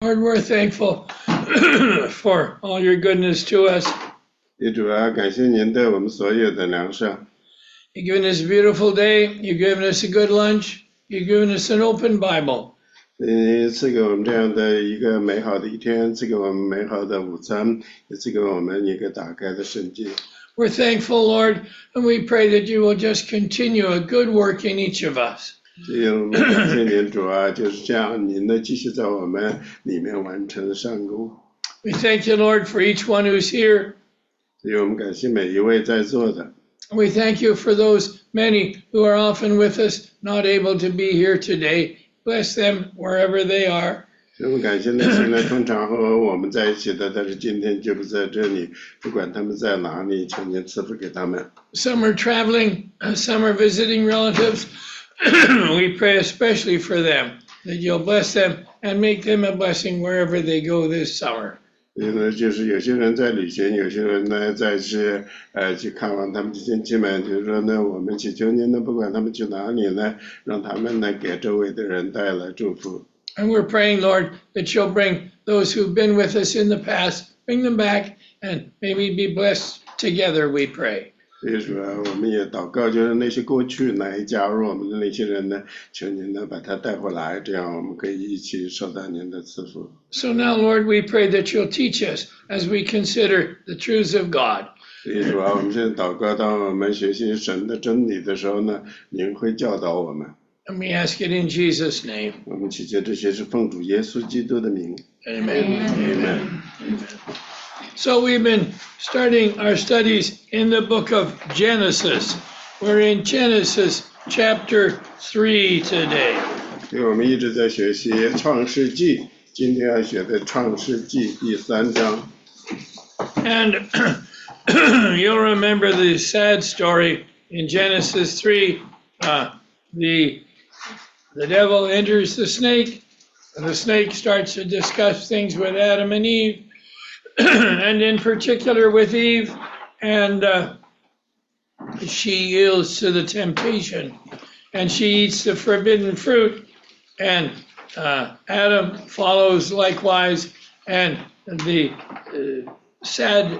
Lord, we're thankful for all your goodness to us. 也主要感谢您对我们所有的良善。 You've given us a beautiful day. You've given us a good lunch. You've given us an open Bible. 您赐给我们这样的一个美好的一天，赐给我们美好的午餐，也赐给我们一个打开的圣经。 We're thankful, Lord, and we pray that you will just continue a good work in each of us. 所以我们感谢您主啊，就是这样，您呢继续在我们里面完成善功。 We thank you, Lord, for each one who's here. 所以我们感谢每一位在座的。 We thank you for those many who are often with us, not able to be here today. Bless them wherever they are. 所以我们感谢那些呢通常和我们在一起的，但是今天就不在这里，不管他们在哪里，求您赐福给他们。 Some are traveling, some are visiting relatives. We pray especially for them, that you'll bless them and make them a blessing wherever they go this summer. 所以呢，就是有些人在旅行，有些人呢在去看望他们的亲戚们。就是说呢，我们祈求您呢，不管他们去哪里呢，让他们呢给周围的人带来祝福。 And we're praying, Lord, that you'll bring those who've been with us in the past, bring them back, and may we be blessed together, we pray. 所以说，我们也祷告，就是那些过去来加入我们的那些人呢，求您呢把他带回来，这样我们可以一起受到您的赐福。 So now, Lord, we pray that you'll teach us as we consider the truths of God. 所以说，我们现在祷告，当我们学习神的真理的时候呢，您会教导我们。 And we ask it in Jesus' name. 我们祈求这些是奉主耶稣基督的名。 Amen. Amen. So we've been starting our studies in the book of Genesis. We're in Genesis chapter 3 today. 所以我们一直在学习创世纪，今天要学的创世纪第3章。 And you'll remember the sad story in Genesis 3. The devil enters the snake, and the snake starts to discuss things with Adam and Eve, and in particular with Eve, and she yields to the temptation, and she eats the forbidden fruit, and Adam follows likewise, and the sad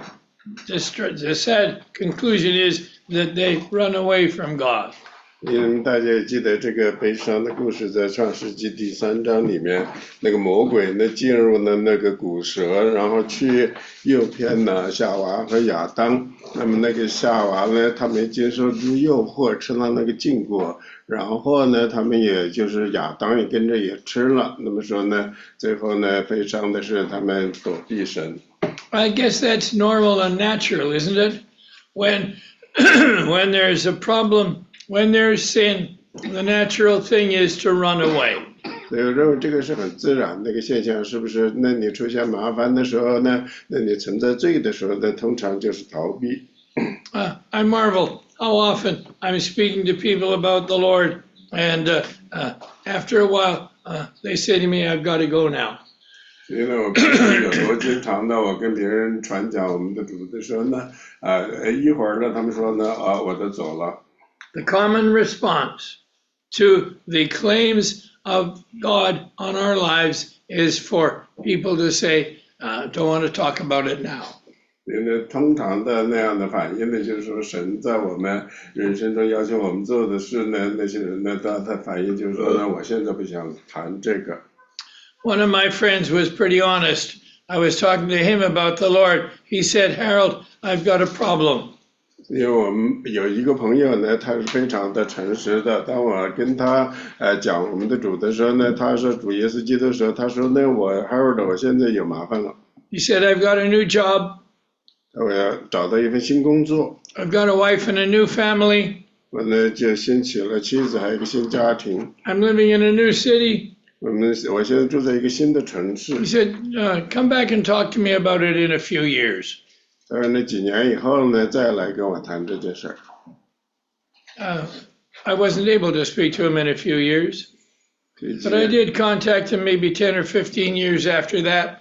conclusion is that they run away from God. 因为大家也记得这个悲伤的故事，在创世纪第3章里面，那个魔鬼呢进入了那个古蛇，然后去诱骗了夏娃和亚当。那么那个夏娃呢，他没接受住诱惑，吃了那个禁果，然后呢，他们也就是亚当也跟着也吃了。那么说呢，最后呢，悲伤的是他们躲避神。 I guess that's normal and natural, isn't it? When there's a problem, when there's sin, the natural thing is to run away. 所以我认为这个是很自然的一个现象，是不是？那你出现麻烦的时候呢，那你存在罪的时候呢，通常就是逃避。 I marvel how often I'm speaking to people about the Lord, and after a while, they say to me, I've got to go now. 所以呢，我有时候经常的，我跟别人传讲我们的主的时候呢，一会儿呢，他们说呢，我都走了。 The common response to the claims of God on our lives is for people to say, don't want to talk about it now. 因为通常的那样的反应呢，就是说神在我们人生中要求我们做的事呢，那些人呢，他反应就是说呢，我现在不想谈这个。 One of my friends was pretty honest. I was talking to him about the Lord. He said, Harold, I've got a problem. 因为我们有一个朋友呢，他是非常的诚实的。当我跟他讲我们的主的时候呢，他说主耶稣基督的时候，他说呢，我 Harold， 我现在有麻烦了。 He said, I've got a new job. 我要找到一份新工作。 I've got a wife and a new family. 我呢就新娶了妻子，还有一个新家庭。 I'm living in a new city. 我现在住在一个新的城市。 He said, come back and talk to me about it in a few years. 他说那几年以后呢，再来跟我谈这件事儿。 I wasn't able to speak to him in a few years, but I did contact him maybe 10 or 15 years after that.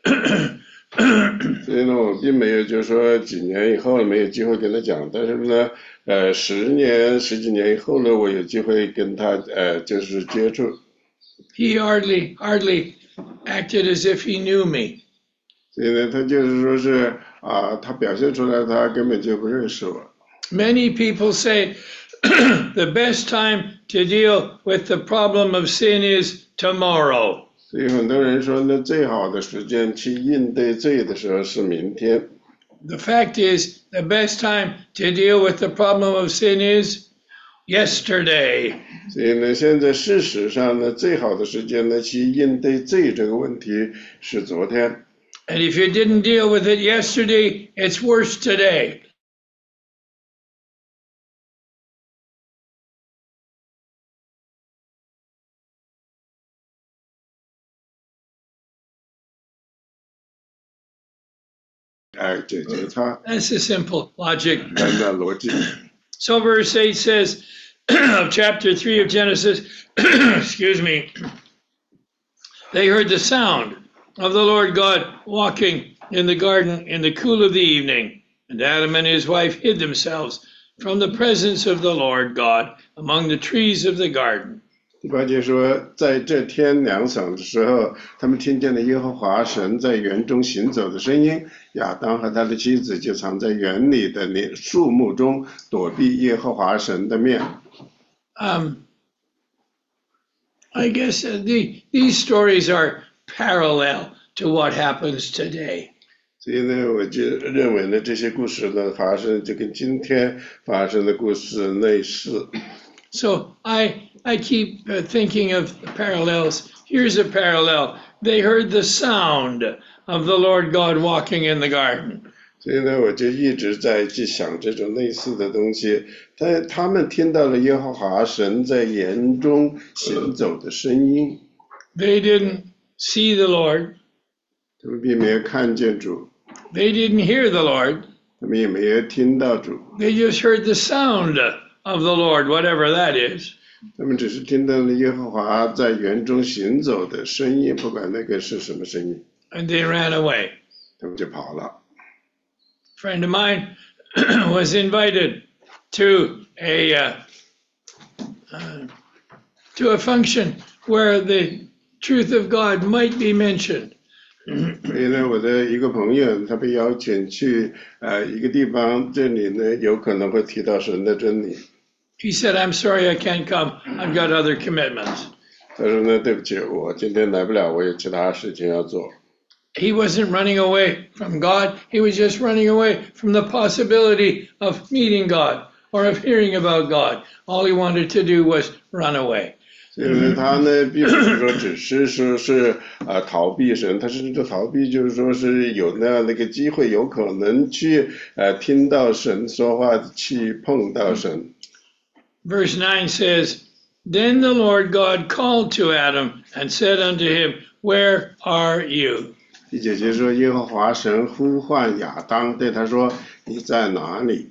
所以呢，我并没有就是说几年以后没有机会跟他讲，但是呢，10几年以后呢，我有机会跟他就是接触。 He hardly acted as if he knew me. 所以呢，他就是说是他表现出来他根本就不认识我。 Many people say the best time to deal with the problem of sin is tomorrow. 所以很多人说呢，最好的时间去应对罪的时候是明天。 The fact is, the best time to deal with the problem of sin is yesterday. 所以呢，现在事实上呢，最好的时间呢，去应对罪这个问题是昨天。 And if you didn't deal with it yesterday, it's worse today. That's a simple logic. So verse 8 says, of chapter 3 of Genesis, excuse me, they heard the sound of the Lord God walking in the garden in the cool of the evening, and Adam and his wife hid themselves from the presence of the Lord God among the trees of the garden. 第八节说，在这天凉爽的时候，他们听见了耶和华神在园中行走的声音。亚当和他的妻子就藏在园里的树木中，躲避耶和华神的面。 I guess these stories are parallel to what happens today. 所以呢，我就认为呢，这些故事呢，发生就跟今天发生的故事类似。 So I keep thinking of the parallels. Here's a parallel. They heard the sound of the Lord God walking in the garden. 所以呢，我就一直在去想这种类似的东西。他们听到了耶和华神在园中行走的声音。 They didn't see the Lord. 他们并没有看见主。 They didn't hear the Lord. 他们也没有听到主。 They just heard the sound of the Lord, whatever that is. 他们只是听到了耶和华在园中行走的声音，不管那个是什么声音。 And they ran away. 他们就跑了。 A friend of mine was invited to a function where the truth of God might be mentioned. 所以呢，我的一个朋友，他被邀请去一个地方，这里呢有可能会提到神的真理。 He said, "I'm sorry I can't come. I've got other commitments." 他说呢，对不起，我今天来不了，我有其他事情要做。 He wasn't running away from God. He was just running away from the possibility of meeting God or of hearing about God. All he wanted to do was run away. 所以呢，他呢，并不是说只是说是逃避神，他是这逃避，就是说是有那样的一个机会，有可能去听到神说话，去碰到神。 Verse 9 says, Then the Lord God called to Adam and said unto him, Where are you? 第九节说，耶和华神呼唤亚当，对他说：“你在哪里？”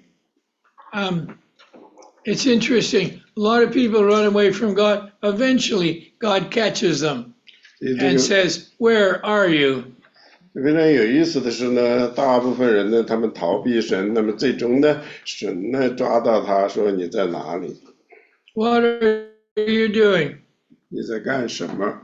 It's interesting. A lot of people run away from God. Eventually, God catches them and says, Where are you? 非常有意思的是呢，大部分人呢，他们逃避神，那么最终呢，神呢抓到他说：“你在哪里？” What are you doing? 你在干什么？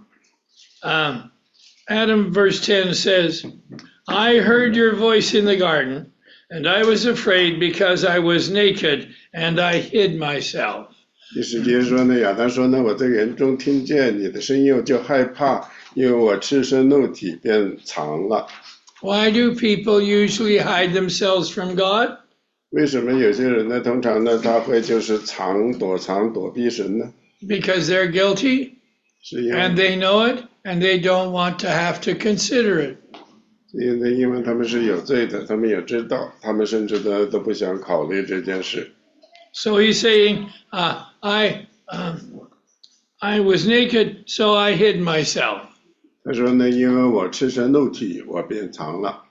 Adam, verse 10 says, I heard your voice in the garden, and I was afraid because I was naked, and I hid myself. 第10节说呢，亚当说呢，我在园中听见你的声音，我就害怕，因为我赤身露体，便藏了。 Why do people usually hide themselves from God? 为什么有些人呢，通常呢，他会就是躲避神呢？ Because they're guilty, 是因为 and they know it, and they don't want to have to consider it. 因为他们是有罪的，他们也知道，他们甚至呢都不想考虑这件事。 So he's saying, I was naked, so I hid myself. 他说呢，因为我赤身露体，我便藏了。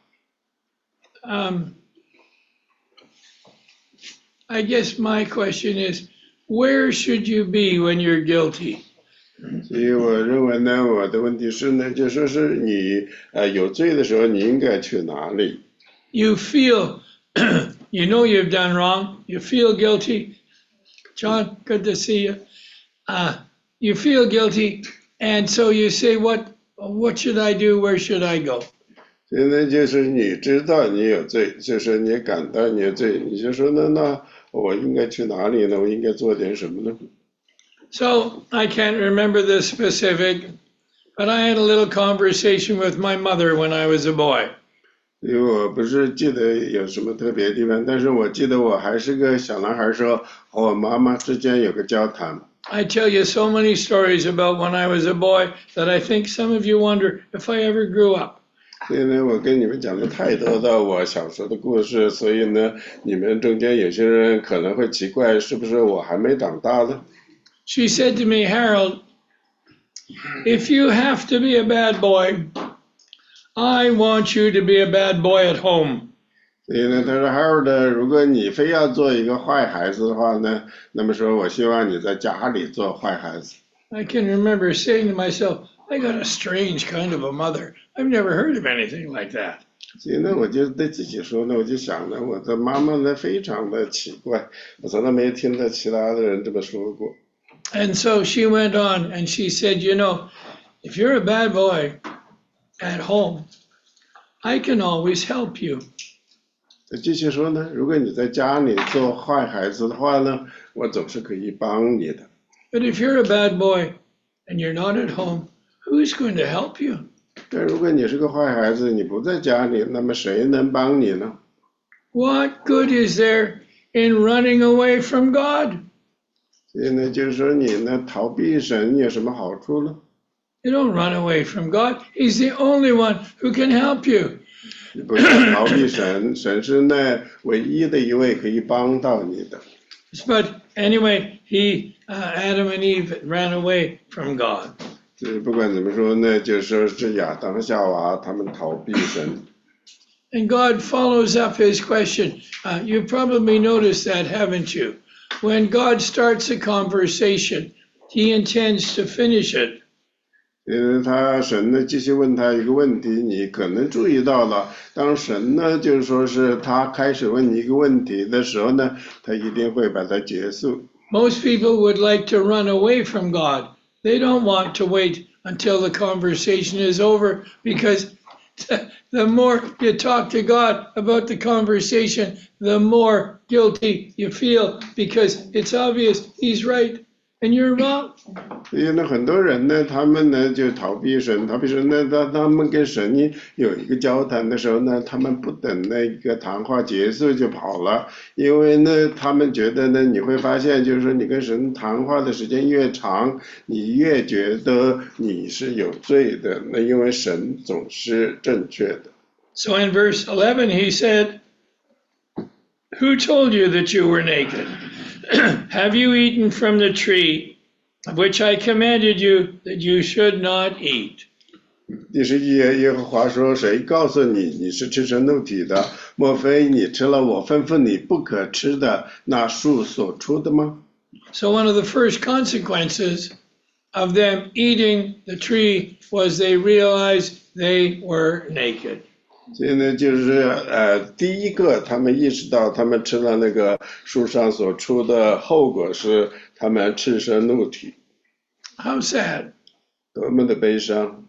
I guess my question is, where should you be when you're guilty? 所以我认为呢，我的问题是呢，就说是你有罪的时候，你应该去哪里？ You feel, you know you've done wrong. You feel guilty. John, good to see you. You feel guilty, and so you say, what What should I do? Where should I go? 现在就是你知道你有罪，就是你感到你有罪，你就说那我应该去哪里呢？我应该做点什么呢？ So I can't remember the specific, but I had a little conversation with my mother when I was a boy. 因为我不是记得有什么特别的地方，但是我记得我还是个小男孩的时候，和我妈妈之间有个交谈。 I tell you so many stories about when I was a boy that I think some of you wonder if I ever grew up. 所以呢，我跟你们讲了太多的我小时候的故事，所以呢，你们中间有些人可能会奇怪，是不是我还没长大呢？ She said to me, Harold, if you have to be a bad boy, I want you to be a bad boy at home. 所以呢，他说 Harold，如果你非要做一个坏孩子的话呢，那么说我希望你在家里做坏孩子。 I can remember saying to myself, I got a strange kind of a mother. I've never heard of anything like that. 所以呢，我就对自己说呢，我就想呢，我的妈妈呢非常的奇怪，我从来没有听到其他的人这么说过。 And so she went on and she said, you know, if you're a bad boy at home, I can always help you. 他继续说呢，如果你在家里做坏孩子的话呢，我总是可以帮你的。 But if you're a bad boy and you're not at home, who's going to help you? 但如果你是个坏孩子，你不在家里，那么谁能帮你呢？ What good is there in running away from God? 所以呢，就是说你呢逃避神有什么好处呢？ You don't run away from God. He's the only one who can help you. 你不要逃避神，神是那唯一的一位可以帮到你的。 But anyway, Adam and Eve ran away from God. 就是不管怎么说呢，就说是亚当和夏娃他们逃避神。 And God follows up his question. You probably noticed that, haven't you? When God starts a conversation, he intends to finish it. 神呢继续问他一个问题，你可能注意到了，当神呢就是说是他开始问你一个问题的时候呢，他一定会把它结束。 Most people would like to run away from God. They don't want to wait until the conversation is over because the more you talk to God about the conversation, the more guilty you feel because it's obvious he's right and you're wrong. 所以呢，很多人呢，他们呢就逃避神，呢，他们跟神有一个交谈的时候呢，他们不等那个谈话结束就跑了，因为呢，他们觉得呢，你会发现，就是说你跟神谈话的时间越长，你越觉得你是有罪的，那因为神总是正确的。 So in verse 11, he said, Who told you that you were naked? Have you eaten from the tree of which I commanded you that you should not eat? 第11节，耶和华说：“谁告诉你你是赤身露体的？莫非你吃了我吩咐你不可吃的那树所出的吗？” So one of the first consequences of them eating the tree was they realized they were naked. 所以呢，就是第一个，他们意识到他们吃了那个树上所出的后果是他们赤身露体， How sad. 多么的悲伤！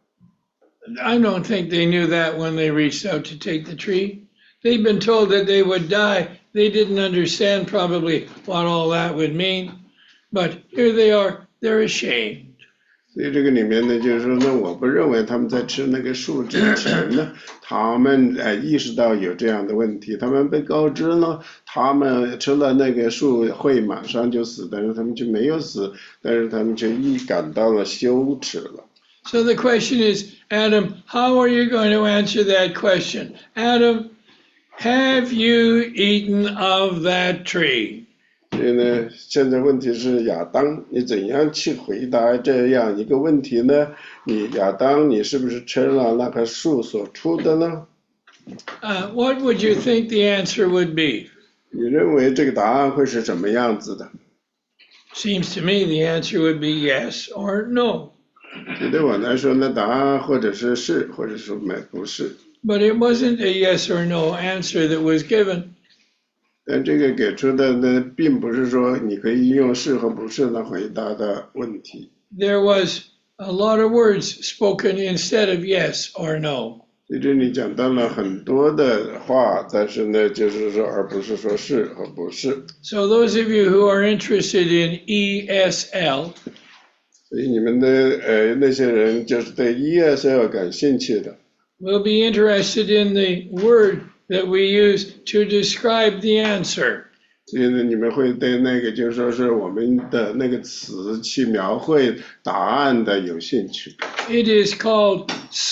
I don't think they knew that when they reached out to take the tree. They'd been told that they would die. They didn't understand probably what all that would mean. But here they are, they're ashamed. 所以这个里面呢，就是说呢，我不认为他们在吃那个树之前呢，他们意识到有这样的问题，他们被告知呢，他们吃了那个树会马上就死，但是他们就没有死，但是他们却感到了羞耻了。 So the question is, Adam, how are you going to answer that question? Adam, have you eaten of that tree? 所以呢，现在问题是亚当，你怎样去回答这样一个问题呢？亚当，你是不是吃了那棵树所出的呢？ What would you think the answer would be? 你认为这个答案会是什么样子的？ Seems to me the answer would be yes or no. 对我来说呢，答案或者是是，或者说不是。 But it wasn't a yes or no answer that was given. 但这个给出的呢，并不是说你可以用是和不是来回答的问题。 There was a lot of words spoken instead of yes or no. 在这里讲到了很多的话，但是呢，就是说，而不是说是和不是。 So those of you who are interested in ESL, 所以你们的那些人就是对 ESL 感兴趣的， will be interested in the word that we use to describe the answer. 所以呢，你们会对那个就是说是我们的那个词去描绘答案的有兴趣。 It is called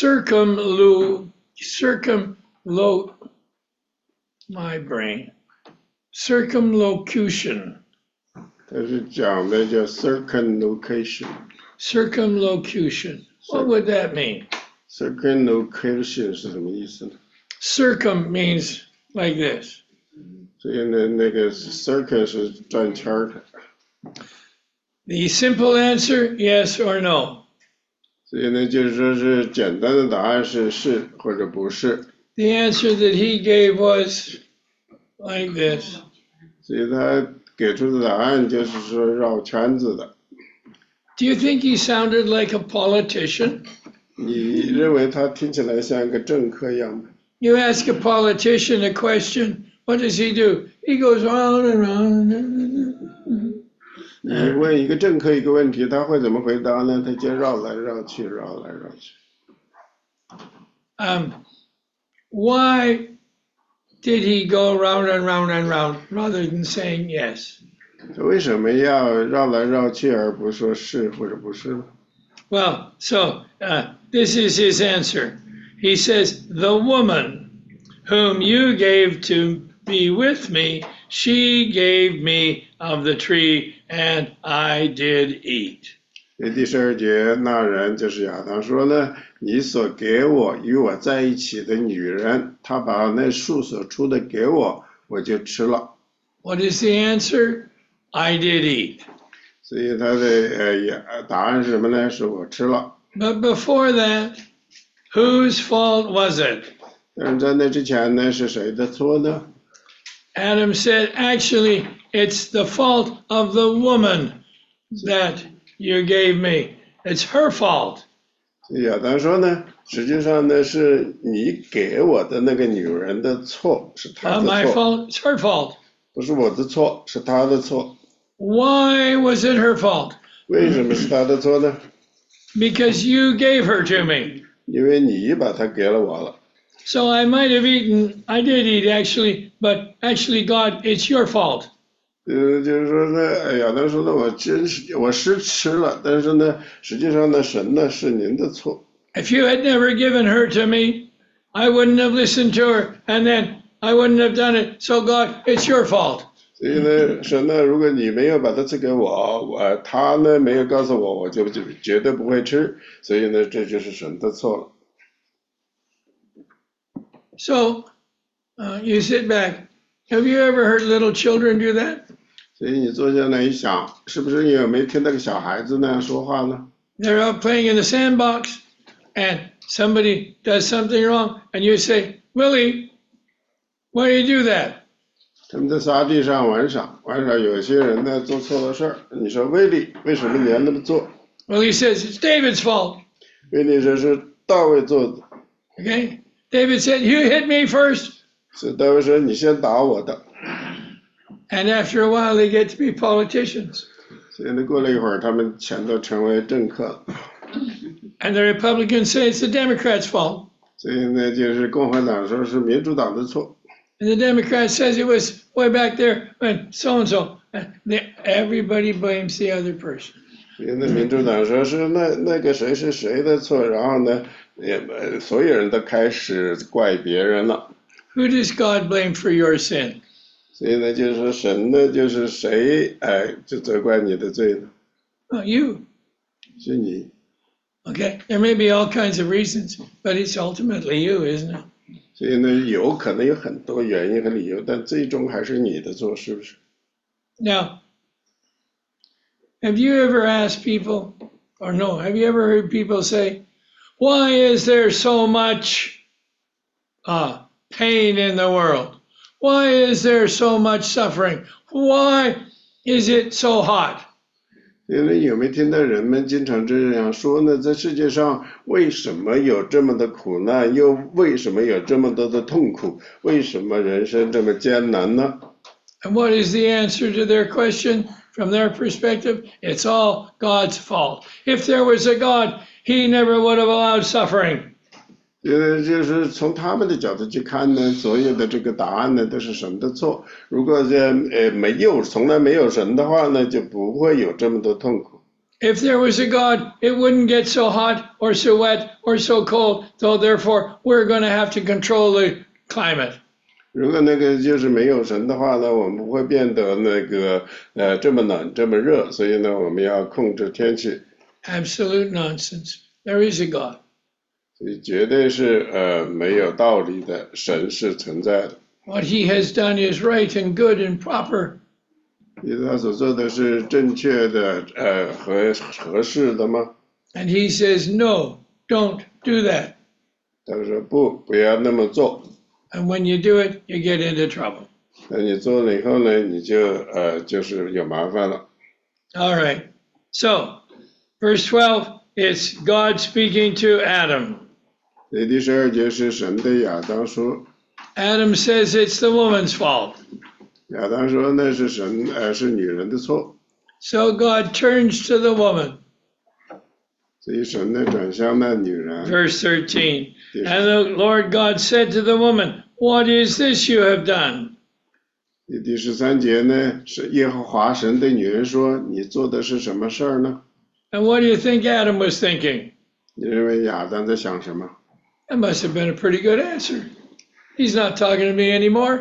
circumlocution. 它是讲的叫 circumlocution。 Circumlocution. What would that mean? circumlocution 是什么意思呢？ Circum means like this. 所以呢，那个 circle 是转圈儿的。 The simple answer, yes or no. 所以呢，就是说是简单的答案是是或者不是。 The answer that he gave was like this. 所以他给出的答案就是说绕圈子的。 Do you think he sounded like a politician? 你认为他听起来像一个政客一样吗？ You ask a politician a question, what does he do? He goes round and round. 你问一个政客一个问题，他会怎么回答呢？他就绕来绕去，绕来绕去。 Why did he go round and round and round rather than saying yes? 为什么要绕来绕去，而不说是或者不是呢？ Well, so this is his answer. He says, the woman whom you gave to be with me, she gave me of the tree and I did eat. 第12节，那人就是亚当说呢，你所给我与我在一起的女人，她把那树所出的给我，我就吃了。 What is the answer? I did eat. 所以他的答案是什么呢？是我吃了。 But before that, whose fault was it? 但是在那之前呢，是谁的错呢？ Adam said, actually, it's the fault of the woman that you gave me. It's her fault. 所以亚当说呢，实际上呢，是你给我的那个女人的错，是她 Not 的 my 错， fault, it's her fault. 不是我的错，是她的错。 Why was it her fault? 为什么是她的错呢？ Because you gave her to me. 因为你把她给了我了。 So I might have eaten, I did eat actually, but actually, God, it's your fault. 就是说呢，亚当说呢，我是吃了，但是呢，实际上呢，神呢是您的错。 If you had never given her to me, I wouldn't have listened to her, and then I wouldn't have done it. So God, it's your fault. 所以呢，神呢，如果你没有把它赐给我，他呢没有告诉我，我就绝对不会吃。所以呢，这就是神的错了。 So you sit back. Have you ever heard little children do that? 所以你坐下来一想，是不是你有没有听那个小孩子那样说话呢？ They're out playing in the sandbox, and somebody does something wrong, and you say, Willie, why do you do that? 他们在沙地上玩耍，有些人呢做错了事儿，你说威利，为什么你要那么做？ Willie says, it's David's fault. 威利说是大卫做的， Okay? David said, you hit me first. 是大卫说你先打我的。 And after a while, they get to be politicians. 所以呢，过了一会儿，他们全都成为政客了。 And the Republicans say it's the Democrats' fault. 所以呢，就是共和党说是民主党的错。 And the Democrat says it was way back there when so-and-so. Everybody blames the other person. 所以呢，民主党说是那个谁是谁的错，然后呢，所有人都开始怪别人了。 Who does God blame for your sin? 所以呢，就是说神呢，就是谁就责怪你的罪呢？ You. 是你。 Okay? There may be all kinds of reasons, but it's ultimately you, isn't it? 所以呢，有可能有很多原因和理由，但最终还是你的错，是不是？ Now, have you ever asked people, or no, have you ever heard people say, why is there so much pain in the world? Why is there so much suffering? Why is it so hot? 因为有没有听到人们经常这样说呢？在世界上为什么有这么的苦难，又为什么有这么多的痛苦？为什么人生这么艰难呢？ And what is the answer to their question from their perspective? It's all God's fault. If there was a God, he never would have allowed suffering. 就是从他们的角度去看呢，所有的这个答案呢都是神的错。如果从来没有神的话呢，就不会有这么多痛苦。 If there was a God, it wouldn't get so hot or so wet or so cold, so therefore we're going to have to control the climate. 如果那个就是没有神的话呢，我们不会变得那个这么冷这么热，所以呢，我们要控制天气。 Absolute nonsense. There is a God. 所以绝对是没有道理的，神是存在的。 What he has done is right and good and proper. 他所做的是正确的合适的吗？ And he says, no, don't do that. 他说不要那么做。 And when you do it, you get into trouble. 那你做了以后呢，你就是有麻烦了。 All right. So, verse 12, it's God speaking to Adam. 第12节是神对亚当说， Adam says it's the woman's fault. 亚当说那是是女人的错， So God turns to the woman. 所以神呢转向那女人。 Verse 13. And the Lord God said to the woman, what is this you have done? 第13节呢是耶和华神对女人说，你做的是什么事儿呢？ And what do you think Adam was thinking? 你认为亚当在想什么？ That must have been a pretty good answer. He's not talking to me anymore.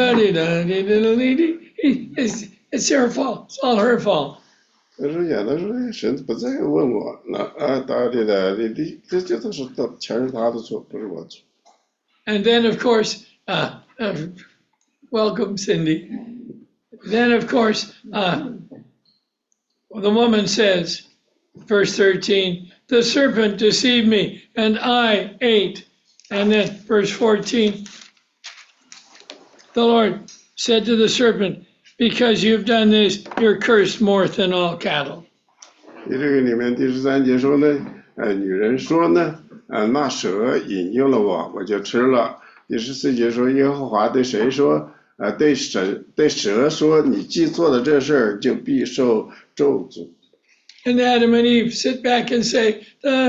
It's her fault. It's all her fault. 他说亚当说神不再问我了到底的，这都是全是他的错，不是我的错。 And then, of course, welcome, Cindy. Then, of course, the woman says, verse 13, the serpent deceived me and I ate. And then, verse 14, the Lord said to the serpent, because you've done this, you're cursed more than all cattle. 这个里面第13节说呢，女人说呢，那蛇引诱了我，我就吃了。第14节说耶和华对谁说？对蛇说，你既做了这事儿，就必受咒诅。 And Adam and Eve sit back and say,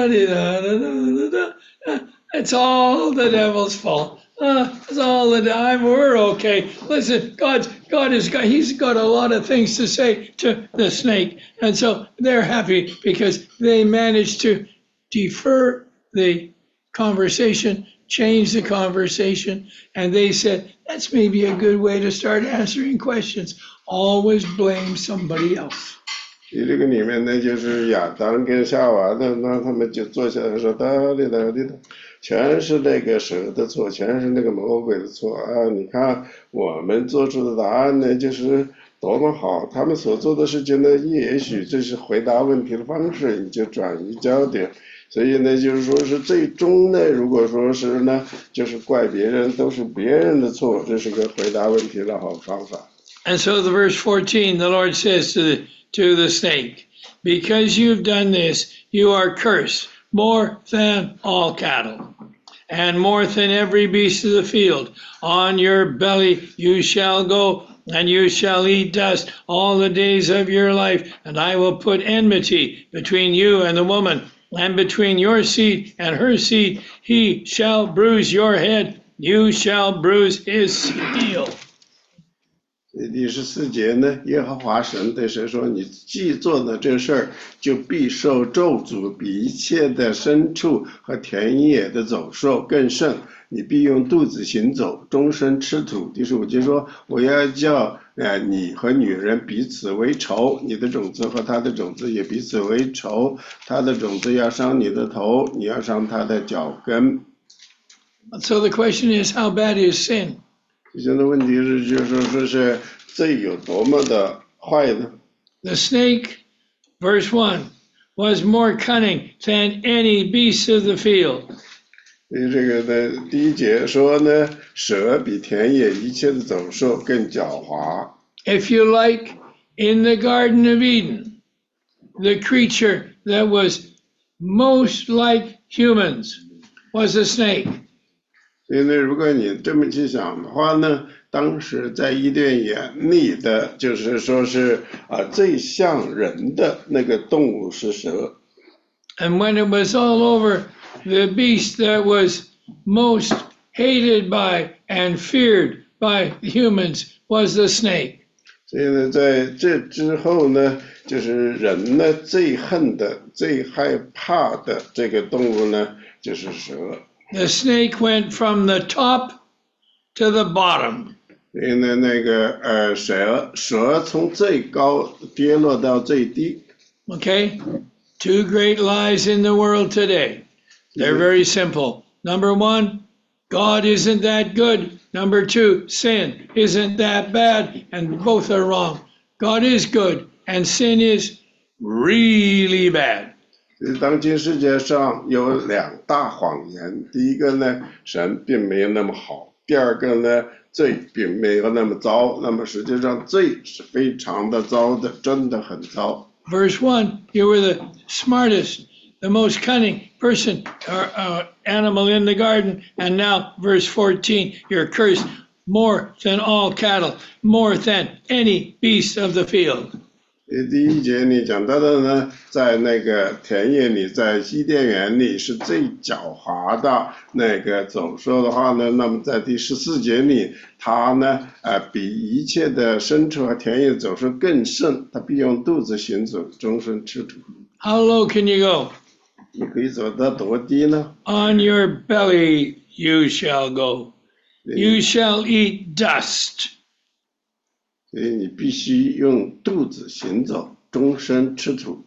it's all the devil's fault. It's all the time. We're okay. Listen, he's got a lot of things to say to the snake. And so they're happy because they managed to defer the conversation, change the conversation. And they said, that's maybe a good way to start answering questions. Always blame somebody else. 这个里面呢，就是亚当跟夏娃的，那他们就坐下来说，全是那个蛇的错，全是那个魔鬼的错啊！你看我们做出的答案呢，就是多么好，他们所做的事情呢，也许这是回答问题的方式，你就转移焦点。所以呢，就是说是最终呢，如果说是呢，就是怪别人，都是别人的错，这是个回答问题的好方法。 And so the verse 14, the Lord says to the snake, because you've done this, you are cursed more than all cattle, and more than every beast of the field. On your belly you shall go, and you shall eat dust all the days of your life, and I will put enmity between you and the woman, and between your seed and her seed. He shall bruise your head, you shall bruise his heel. 第14节呢，耶和华神对谁说：“你既做了这事儿，就必受咒诅，比一切的牲畜和田野的走兽更甚。你必用肚子行走，终身吃土。”第15节说：“我要叫你和女人彼此为仇，你的种子和她的种子也彼此为仇。她的种子要伤你的头，你要伤她的脚跟。” So the question is, how bad is sin? 现在问题是，就是说是罪有多么的坏呢？ The snake, verse 1, was more cunning than any beast of the field. 这个的第1节说呢，蛇比田野一切的走兽更狡猾。 If you like, in the Garden of Eden, the creature that was most like humans was a snake. 所以呢，如果你这么去想的话呢，当时在伊甸园里的，就是说是最像人的那个动物是蛇。 And when it was all over, the beast that was most hated by and feared by humans was the snake. 所以呢，在这之后呢，就是人呢最恨的、最害怕的这个动物呢，就是蛇。 The snake went from the top to the bottom. 所以呢，那个蛇从最高跌落到最低。 Okay? Two great lies in the world today. They're very simple. Number one, God isn't that good. Number two, sin isn't that bad. And both are wrong. God is good and sin is really bad. 当今世界上有两大谎言，第一个呢，神并没有那么好；第二个呢，罪并没有那么糟。那么实际上罪是非常的糟的，真的很糟。 Verse 1, you were the smartest, the most cunning person or animal in the garden. And now, verse 14, you're cursed more than all cattle, more than any beast of the field. 第一节你讲到的呢，在那个田野里，在伊甸园里是最狡猾的那个走兽的话呢，那么在第14节里，它呢，比一切的牲畜和田野走兽更甚，它必用肚子行走，终身吃土。 How low can you go? 你可以走到多低呢？ On your belly you shall go. You shall eat dust. 所以你必须用肚子行走，终身吃土。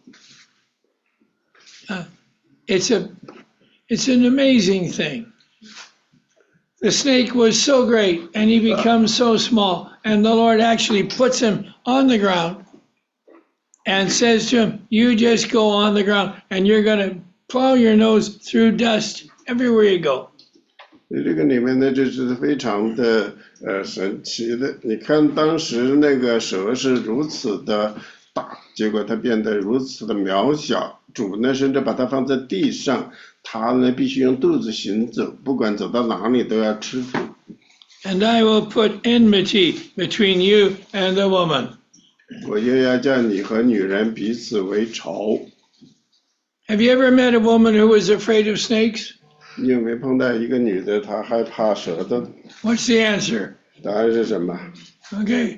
It's an amazing thing. The snake was so great and he becomes so small, and the Lord actually puts him on the ground and says to him, you just go on the ground and you're going to plow your nose through dust everywhere you go. 所以这个里面呢，就是非常的神奇的。你看当时那个蛇是如此的大，结果它变得如此的渺小。主呢，甚至把它放在地上，它呢必须用肚子行走，不管走到哪里都要吃土。 And I will put enmity between you and the woman. 我又要叫你和女人彼此为仇。 Have you ever met a woman who was afraid of snakes? 你有没有碰到一个女的，她害怕蛇的？ What's the answer? 答案是什么？ Okay.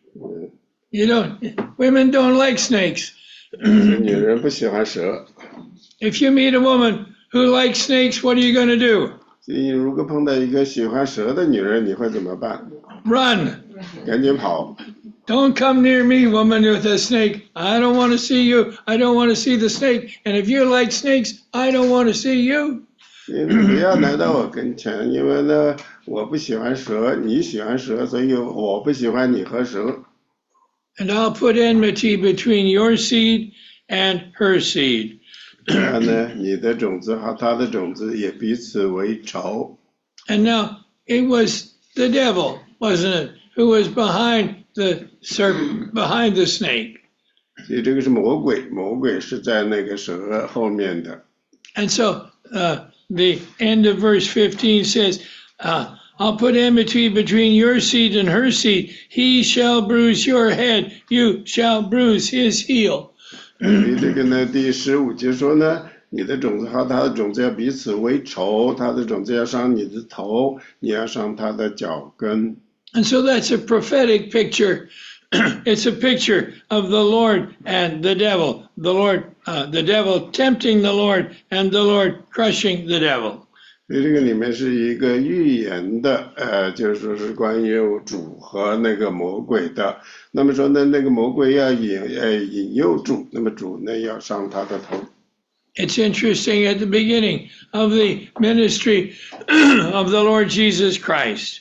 Women don't like snakes. 女人不喜欢蛇。 If you meet a woman who likes snakes, what are you going to do? 所以如果碰到一个喜欢蛇的女人，你会怎么办？ Run. 赶紧跑。 Don't come near me, woman with a snake. I don't want to see you. I don't want to see the snake. And if you like snakes, I don't want to see you. 你不要来到我跟前，因为呢，我不喜欢蛇，你喜欢蛇，所以我不喜欢你和蛇。 And I'll put enmity between your seed and her seed. 然后呢，你的种子和他的种子也彼此为仇。 And now it was the devil, wasn't it, who was behind the serpent, behind the snake. 所以这个是魔鬼，魔鬼是在那个蛇后面的。 And so the end of verse 15 says, I'll put enmity between your seed and her seed. He shall bruise your head. You shall bruise his heel. 所以这个呢，第15节说呢，你的种子和他的种子要彼此为仇，他的种子要伤你的头，你要伤他的脚跟。 And so that's a prophetic picture. It's a picture of the Lord and the devil. The devil tempting the Lord and the Lord crushing the devil. 所以这个里面是一个预言的，就是说是关于主和那个魔鬼的。那么说呢，那个魔鬼要引诱主，那么主呢要伤他的头。 It's interesting at the beginning of the ministry of the Lord Jesus Christ.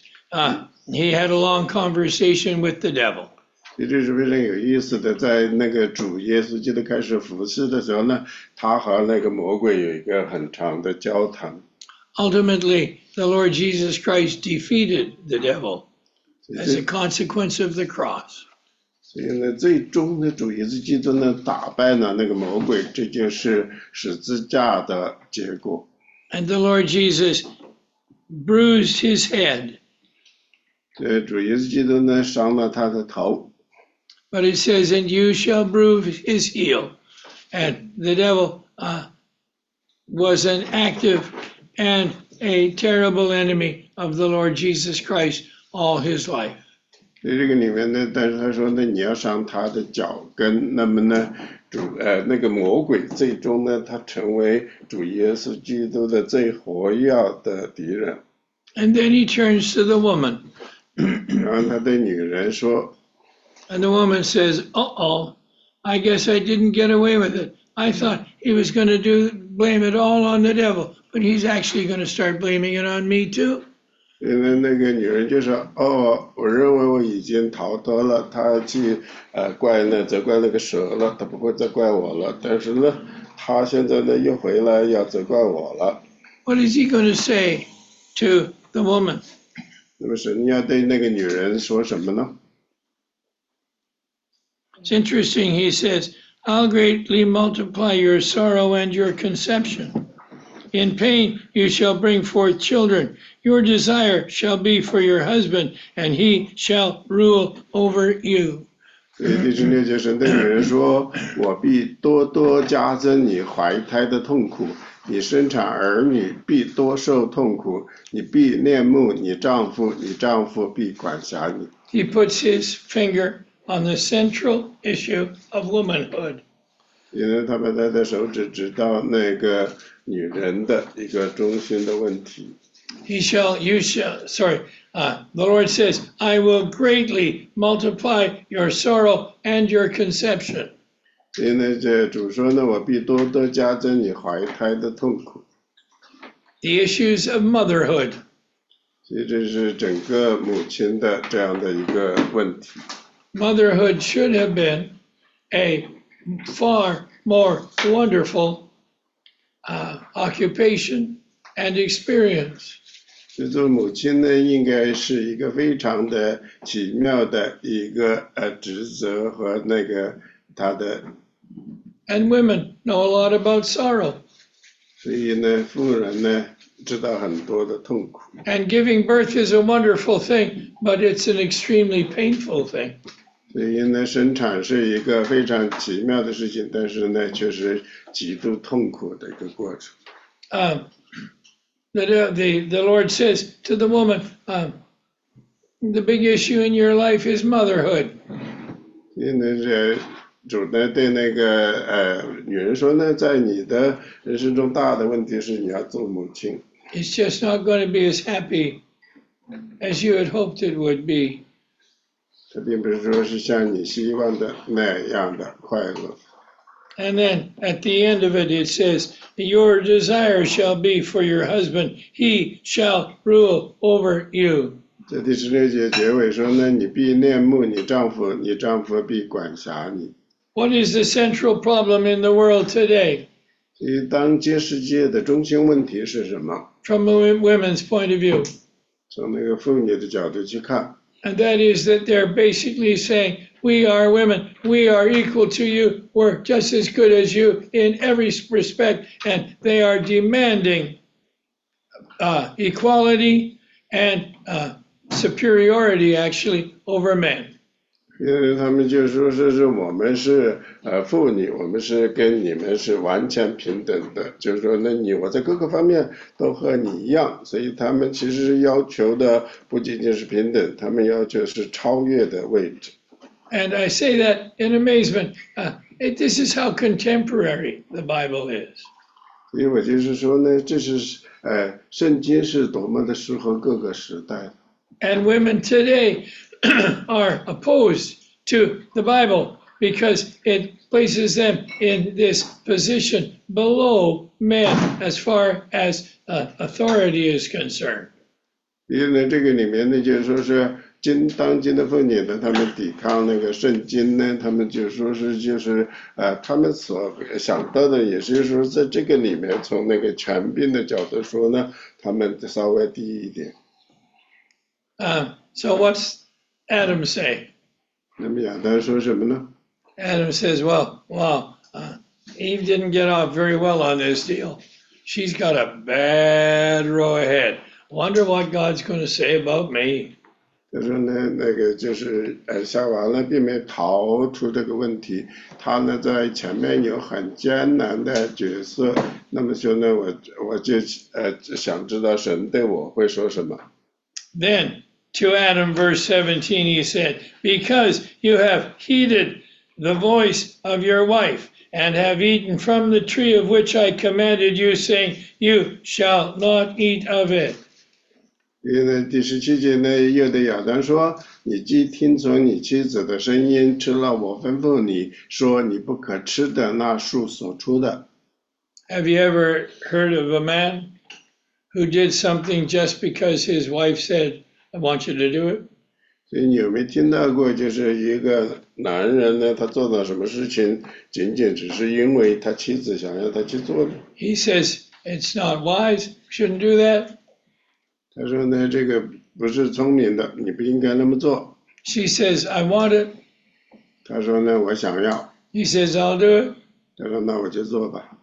He had a long conversation with the devil. 这是非常有意思的，在那个主耶稣基督开始服侍的时候呢，他和那个魔鬼有一个很长的交谈。 Ultimately, the Lord Jesus Christ defeated the devil as a consequence of the cross. 所以呢，最终呢，主耶稣基督呢打败了那个魔鬼，这就是十字架的结果。 And the Lord Jesus bruised his head. 主耶稣基督呢伤了他的头。 But it says, and you shall bruise his heel. And the devil was an active and a terrible enemy of the Lord Jesus Christ all his life. 在这个里面呢，但是他说呢，你要伤他的脚跟，那么呢，那个魔鬼最终呢，他成为主耶稣基督的最活跃的敌人。 And then he turns to the woman. 然后他对女人说 And the woman says, uh-oh, I guess I didn't get away with it. I thought he was going to blame it all on the devil, but he's actually going to start blaming it on me too. 因为那个女人就说，我认为我已经逃脱了，他去责怪那个蛇了，他不会再怪我了。但是呢，他现在呢又回来要责怪我了。 What is he going to say to the woman? 那么神要对那个女人说什么呢？ It's interesting. He says, I'll greatly multiply your sorrow and your conception. In pain you shall bring forth children. Your desire shall be for your husband, and he shall rule over you. 所以第16节神对女人说：“我必多多加增你怀胎的痛苦，你生产儿女必多受痛苦，你必恋慕你丈夫，你丈夫必管辖你。” He puts his finger on the central issue of womanhood. 因为他把他的手指指到那个女人的一个中心的问题。 The Lord says, I will greatly multiply your sorrow and your conception. 因为这主说呢，我必多多加增你怀胎的痛苦。 The issues of motherhood. 所以这是整个母亲的这样的一个问题。 Motherhood should have been a far more wonderful occupation and experience. 做母亲呢，应该是一个非常的奇妙的一个职责和那个她的。 And women know a lot about sorrow. 所以呢，妇人呢知道很多的痛苦。 And giving birth is a wonderful thing, but it's an extremely painful thing. 所以呢，生产是一个非常奇妙的事情，但是呢，却是极度痛苦的一个过程。 The Lord says to the woman, the big issue in your life is motherhood. 所以呢，主呢对那个女人说呢，在你的人生中大的问题是你要做母亲。 It's just not going to be as happy as you had hoped it would be. 它并不是说是像你希望的那样的快乐。 And then at the end of it, it says, your desire shall be for your husband. He shall rule over you. 在第16节结尾说呢，你必恋慕你丈夫，你丈夫必管辖你。 What is the central problem in the world today? 所以当今世界的中心问题是什么？ From a women's point of view. 从那个妇女的角度去看。 And that is that they're basically saying, we are women, we are equal to you, we're just as good as you in every respect, and they are demanding equality and superiority, actually, over men. 因为他们就说是我们是妇女，我们是跟你们是完全平等的，就是说呢，我在各个方面都和你一样，所以他们其实要求的不仅仅是平等，他们要求是超越的位置。 And I say that in amazement. This is how contemporary the Bible is. 所以我就是说呢，这是圣经是多么的适合各个时代的。 And women today are opposed to the Bible because it places them in this position below men as far as authority is concerned. 因为这个里面呢，就是说是当今的妇女呢，他们抵抗那个圣经呢，他们就说是他们所想到的，也是说在这个里面，从那个权柄的角度说呢，他们稍微低一点。 So what's Adam say? 那么亚当说什么呢？ Adam says, well, wow, Eve didn't get off very well on this deal. She's got a bad row ahead. Wonder what God's going to say about me. 他说呢，那个就是夏娃呢，并没逃出这个问题，他呢在前面有很艰难的角色。那么说呢，我就想知道神对我会说什么。 Then to Adam, verse 17, he said, because you have heeded the voice of your wife and have eaten from the tree of which I commanded you, saying, you shall not eat of it. 因为第17节呢，又对亚当说：“你既听从你妻子的声音，吃了我吩咐你说你不可吃的那树所出的。” Have you ever heard of a man who did something just because his wife said, I want you to do it? 所以你有没有听到过，就是一个男人呢，他做了什么事情，仅仅只是因为他妻子想要他去做的？ He says, it's not wise, shouldn't do that. 他说呢，这个不是聪明的，你不应该那么做。 She says, I want it. 他说呢，我想要。 He says, I'll do it. 他说那我就做吧。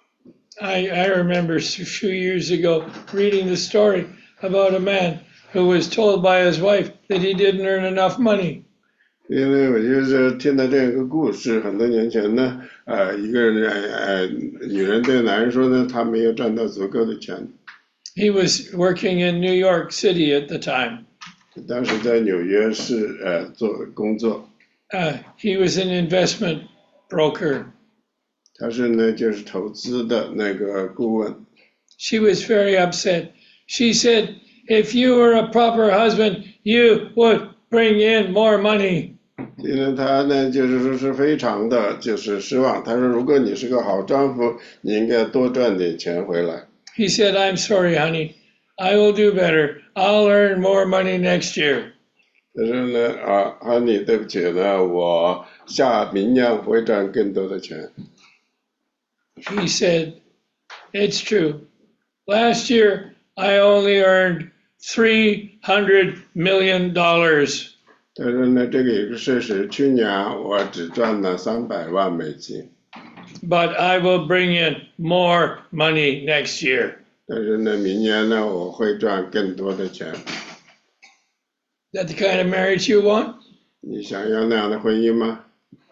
I remember a few years ago reading the story about a man who was told by his wife that he didn't earn enough money. 因为我就是听到这样一个故事，很多年前呢，一个女人对男人说呢，她没有赚到足够的钱。 He was working in New York City at the time. 当时在纽约市做工作。 He was an investment broker. 他是呢就是投资的那个顾问。 She was very upset. She said, if you were a proper husband, you would bring in more money. 因为他呢就是说是非常的就是失望。他说如果你是个好丈夫，你应该多赚点钱回来。 He said, I'm sorry, honey. I will do better. I'll earn more money next year. 他说呢honey，对不起呢，我明年会赚更多的钱。 He said, it's true. Last year, I only earned $300 million. 他说呢，这个也是事实。去年我只赚了300万美金。 But I will bring in more money next year. 但是呢，明年呢，我会赚更多的钱。 Is that the kind of marriage you want? 你想要那样的婚姻吗？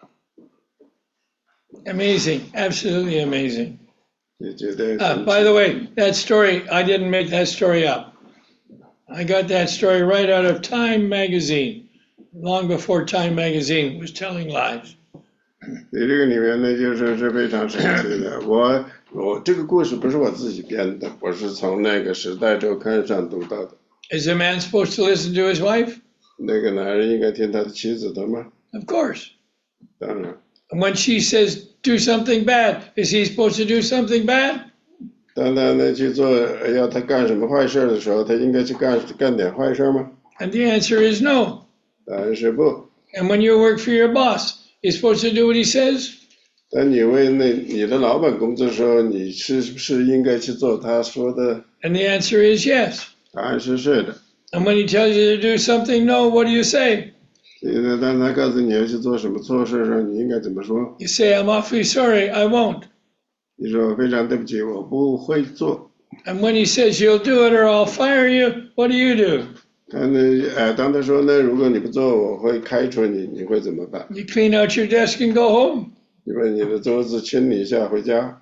Amazing. Absolutely amazing. 你觉得？ By the way, that story, I didn't make that story up. I got that story right out of Time magazine, long before Time magazine was telling lies. 你这个里面呢，就是非常神奇的。我这个故事不是我自己编的，我是从那个《时代周刊》上读到的。 Is a man supposed to listen to his wife? 那个男人应该听他的妻子的吗？ Of course. 当然。 And when she says do something bad, is he supposed to do something bad? 当他呢去做要他干什么坏事的时候，他应该去干点坏事吗？ And the answer is no. 答案是不。 And when you work for your boss, you're supposed to do what he says? 当你为你的老板工作的时候，你是不是应该去做他说的？ And the answer is yes. 答案是是的。 And when he tells you to do something no, what do you say? 所以呢，当他告诉你要去做什么错事的时候，你应该怎么说？ You say, I'm awfully sorry, I won't. 你说非常对不起，我不会做。 And when he says you'll do it or I'll fire you, what do you do? 他呢，当他说呢，如果你不做，我会开除你，你会怎么办？ You clean out your desk and go home. 你把你的桌子清理一下，回家。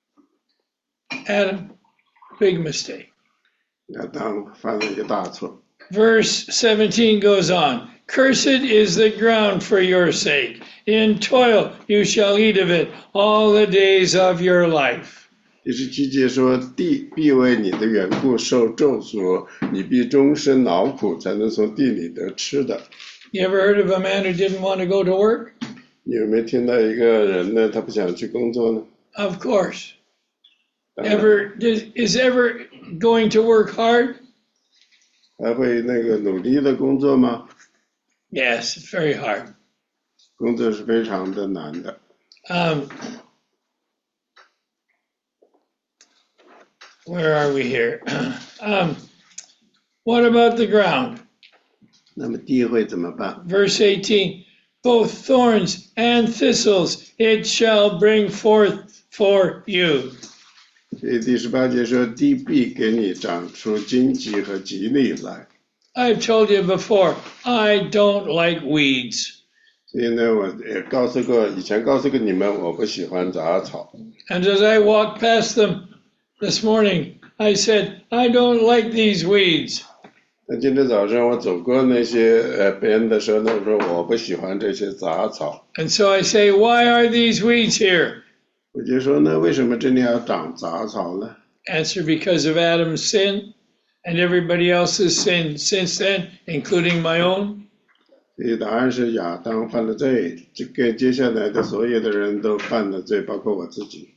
Adam, big mistake. 亚当犯了一个大错。 Verse 17 goes on. Cursed is the ground for your sake. In toil you shall eat of it all the days of your life. 第17节说，地必为你的缘故受咒诅，你必终身劳苦，才能从地里得吃的。 You ever heard of a man who didn't want to go to work? 你有没有听到一个人呢，他不想去工作呢？ Of course. 当然 Is ever going to work hard? 还会那个努力的工作吗？ Yes, it's very hard. 工作是非常的难的。 Where are we here? What about the ground? 那么地会怎么办？ Verse 18, both thorns and thistles it shall bring forth for you. 所以第18节说，地必给你长出荆棘和棘藜来。 I've told you before, I don't like weeds. 所以呢，我也以前告诉过你们，我不喜欢杂草。 And as I walked past them this morning, I said, I don't like these weeds. 那今天早上我走过那些边的时候呢，我说我不喜欢这些杂草。 And so I say, why are these weeds here? 我就说呢，为什么这里要长杂草呢？ Answer, because of Adam's sin and everybody else's sin since then, including my own. 所以答案是亚当犯了罪，这个接下来的所有的人都犯了罪，包括我自己。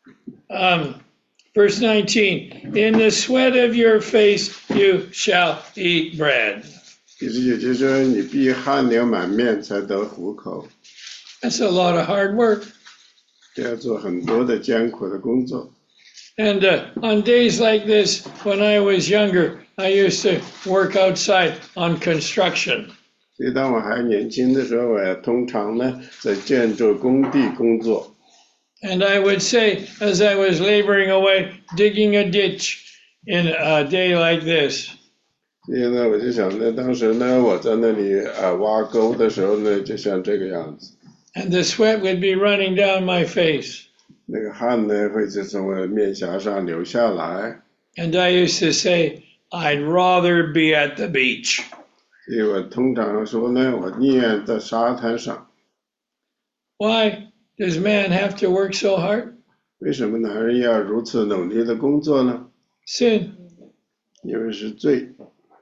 Verse 19, in the sweat of your face you shall eat bread. 第19节说，你必汗流满面才得糊口， That's a lot of hard work. 这要做很多的艰苦的工作。 And on days like this, when I was younger, I used to work outside on construction. 所以当我还年轻的时候，我通常呢在建筑工地工作。 And I would say, as I was laboring away, digging a ditch in a day like this, 所以呢，我就想呢，当时呢，我在那里挖沟的时候呢，就像这个样子， and the sweat would be running down my face. 那个汗呢会从我面颊上流下来。 And I used to say, I'd rather be at the beach. 所以我通常说呢，我宁愿在沙滩上。 Why does man have to work so hard? 为什么男人要如此努力的工作呢？ Sin. 因为是罪。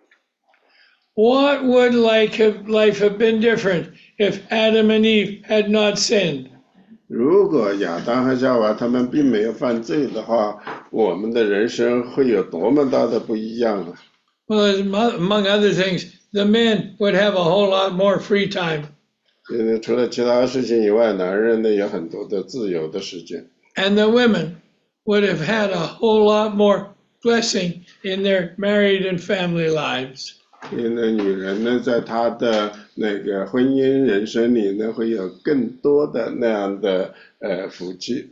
What would life have been different if Adam and Eve had not sinned? 如果亚当和夏娃他们并没有犯罪的话，我们的人生会有多么大的不一样啊！ Well, among other things, the men would have a whole lot more free time. 除了其他事情以外，男人呢有很多的自由的时间。 And the women would have had a whole lot more blessing in their married and family lives. 因为呢，女人呢，在她的那个婚姻人生里呢，会有更多的那样的福气。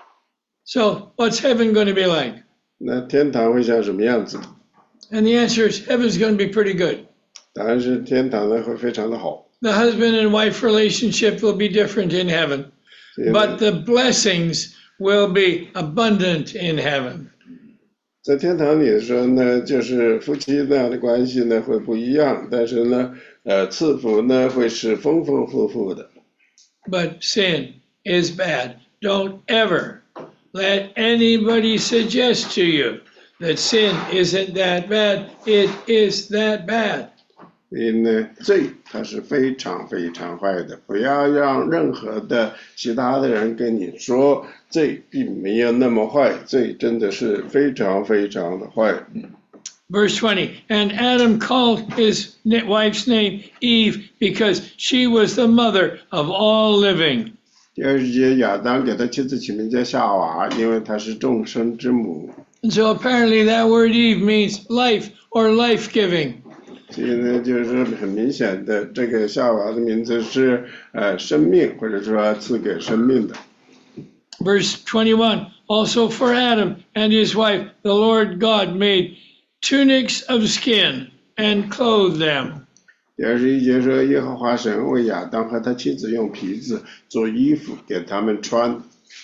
So, what's heaven going to be like? 那天堂会像什么样子？ And the answer is heaven's going to be pretty good. 答案是天堂呢会非常的好。 The husband and wife relationship will be different in heaven, 所以呢 but the blessings will be abundant in heaven. 在天堂里说呢，就是夫妻那样的关系呢会不一样，但是呢，赐福呢会是丰丰富富的。 But sin is bad. Don't ever let anybody suggest to you that sin isn't that bad. It is that bad. 所以呢，罪它是非常非常坏的，不要让任何的其他的人跟你说罪并没有那么坏，罪真的是非常非常的坏。 Verse 20, and Adam called his wife's name Eve because she was the mother of all living. 第20节，亚当给他妻子起名叫夏娃，因为她是众生之母。 And so apparently that word Eve means life or life-giving. 所以呢，就是很明显的，这个夏娃的名字是生命，或者说赐给生命的。 Verse 21, also for Adam and his wife, the Lord God made tunics of skin and clothed them. 第21节说，耶和华神为亚当和他妻子用皮子做衣服给他们穿。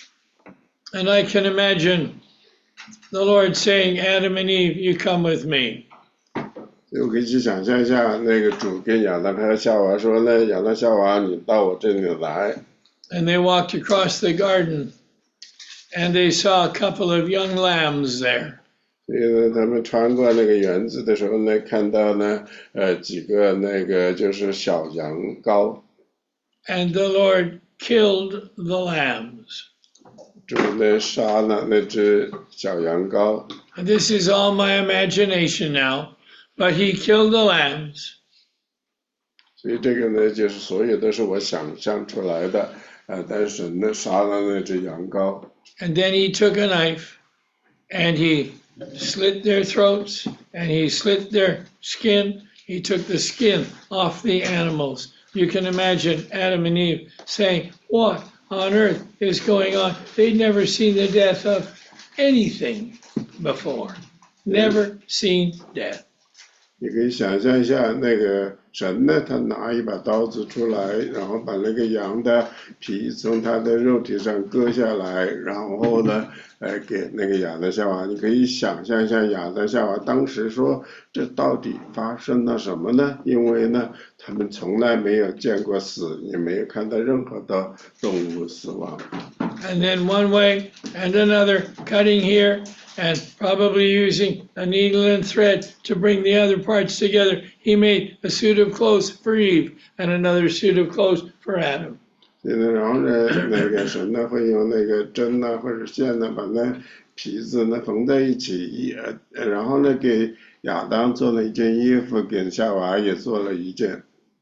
And I can imagine the Lord saying, Adam and Eve, you come with me. 所以我可以去想象一下，那个主跟亚当和夏娃说呢，亚当夏娃，你到我这里来。 And they walked across the garden and they saw a couple of young lambs there. 所以呢，他们穿过那个园子的时候呢，看到呢，几个那个就是小羊羔。 And the Lord killed the lambs. 主呢杀了那只小羊羔。 And this is all my imagination now, but he killed the lambs. 所以这个呢，就是所有都是我想象出来的。但是神呢杀了那只羊羔。 And then he took a knife and he slit their throats and he slit their skin. He took the skin off the animals you can imagine Adam and Eve saying, what on earth is going on? They'd never seen the death of anything before. Never seen death. 你可以想象一下，那个神呢，他拿一把刀子出来，然后把那个羊的皮从它的肉体上割下来，然后呢，给那个亚当夏娃。你可以想象一下，亚当夏娃当时说，这到底发生了什么呢？因为呢，他们从来没有见过死，也没有看到任何的动物死亡。 And then one way and another, cutting here and probably using a needle and thread to bring the other parts together, he made a suit of clothes for Eve and another suit of clothes for Adam. 然后呢，那个神呢会用那个针呢或者线呢把那皮子呢缝在一起，然后呢给亚当做了一件衣服，给夏娃也做了一件。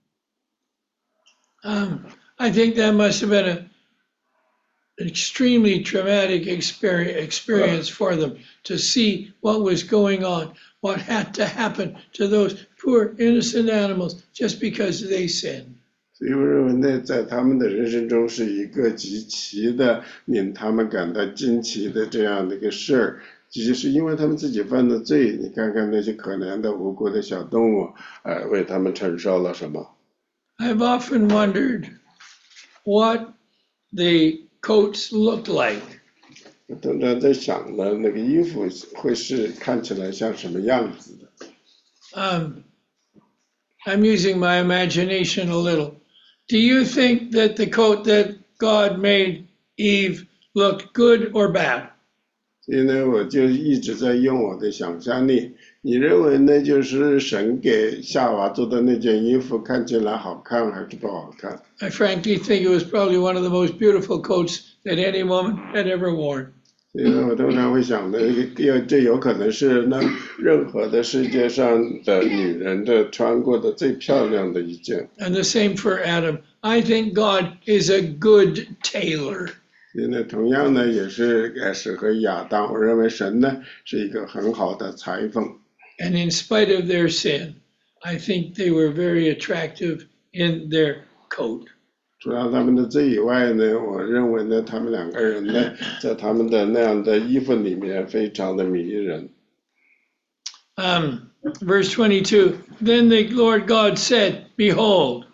I think that must have been an extremely traumatic experience for them to see what was going on, what had to happen to those poor innocent animals just because they sinned. 所以我认为呢，在他们的人生中是一个极其的令他们感到惊奇的这样的一个事儿，只是因为他们自己犯的罪。你看看那些可怜的无辜的小动物，为他们承受了什么。 I've often wondered what the coats looked like. 我通常在想呢，那个衣服会是看起来像什么样子的。 I'm using my imagination a little. Do you think that the coat that God made Eve looked good or bad? 所以呢，我就一直在用我的想象力。你认为呢？就是神给夏娃做的那件衣服看起来好看还是不好看？ I frankly think it was probably one of the most beautiful coats that any woman had ever worn. 所以呢，我通常会想的，这有可能是那任何的世界上的女人的穿过的最漂亮的一件。 And the same for Adam. I think God is a good tailor. 所以呢，同样呢，也是适合亚当。我认为神呢是一个很好的裁缝。 And in spite of their sin, I think they were very attractive in their coat. 除了他们的罪以外呢，我认为呢，他们两个人呢，在他们的那样的衣服里面非常的迷人。 Verse 22, then the Lord God said, behold,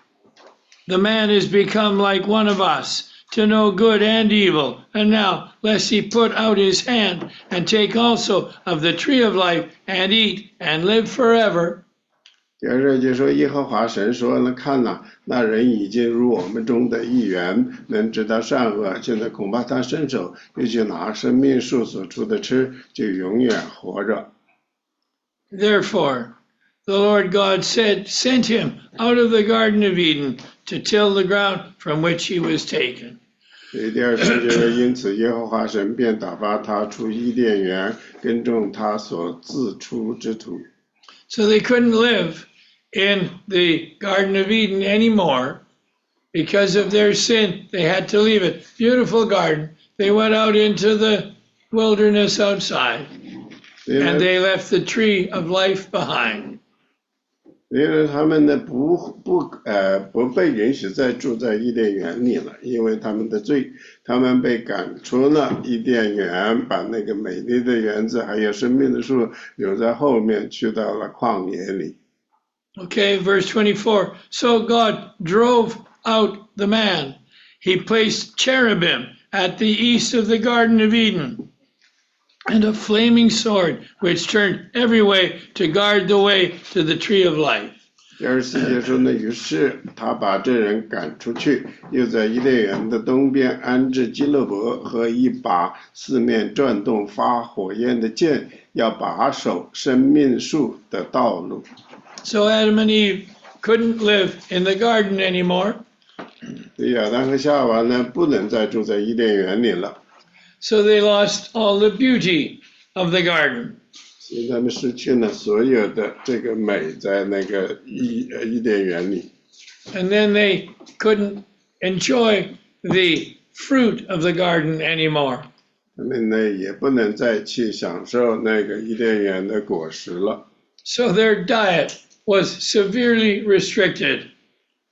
the man is become like one of us, to know good and evil. And now, lest he put out his hand and take also of the tree of life and eat and live forever. 第二节说，耶和华神说呢，看哪，那人已经入我们中的一员，能知道善恶。现在恐怕他伸手又去拿生命树所出的吃，就永远活着。 Therefore, the Lord God sent him out of the Garden of Eden to till the ground from which he was taken. 所以第二节说，因此耶和华神便打发他出伊甸园，耕种他所自出之土。 So they couldn't live in the Garden of Eden anymore because of their sin. They had to leave it. Beautiful garden. They went out into the wilderness outside and they left the tree of life behind. 因为他们呢不被允许再住在伊甸园里了，因为他们的罪，他们被赶出了伊甸园，把那个美丽的园子还有生命的树留在后面，去到了旷野里。 Okay, verse 24. So God drove out the man. He placed cherubim at the east of the Garden of Eden, and a flaming sword which turned every way to guard the way to the tree of life. 第24节说呢，于是他把这人赶出去，又在伊甸园的东边安置基路伯和一把四面转动发火焰的剑，要把守生命树的道路。 So Adam and Eve couldn't live in the garden anymore. 亚当和夏娃呢，不能再住在伊甸园里了。 So they lost all the beauty of the garden. 所以他们失去了所有的这个美，在那个伊甸园里。 And then they couldn't enjoy the fruit of the garden anymore. 他们呢，也不能再去享受那个伊甸园的果实了。 So their diet was severely restricted.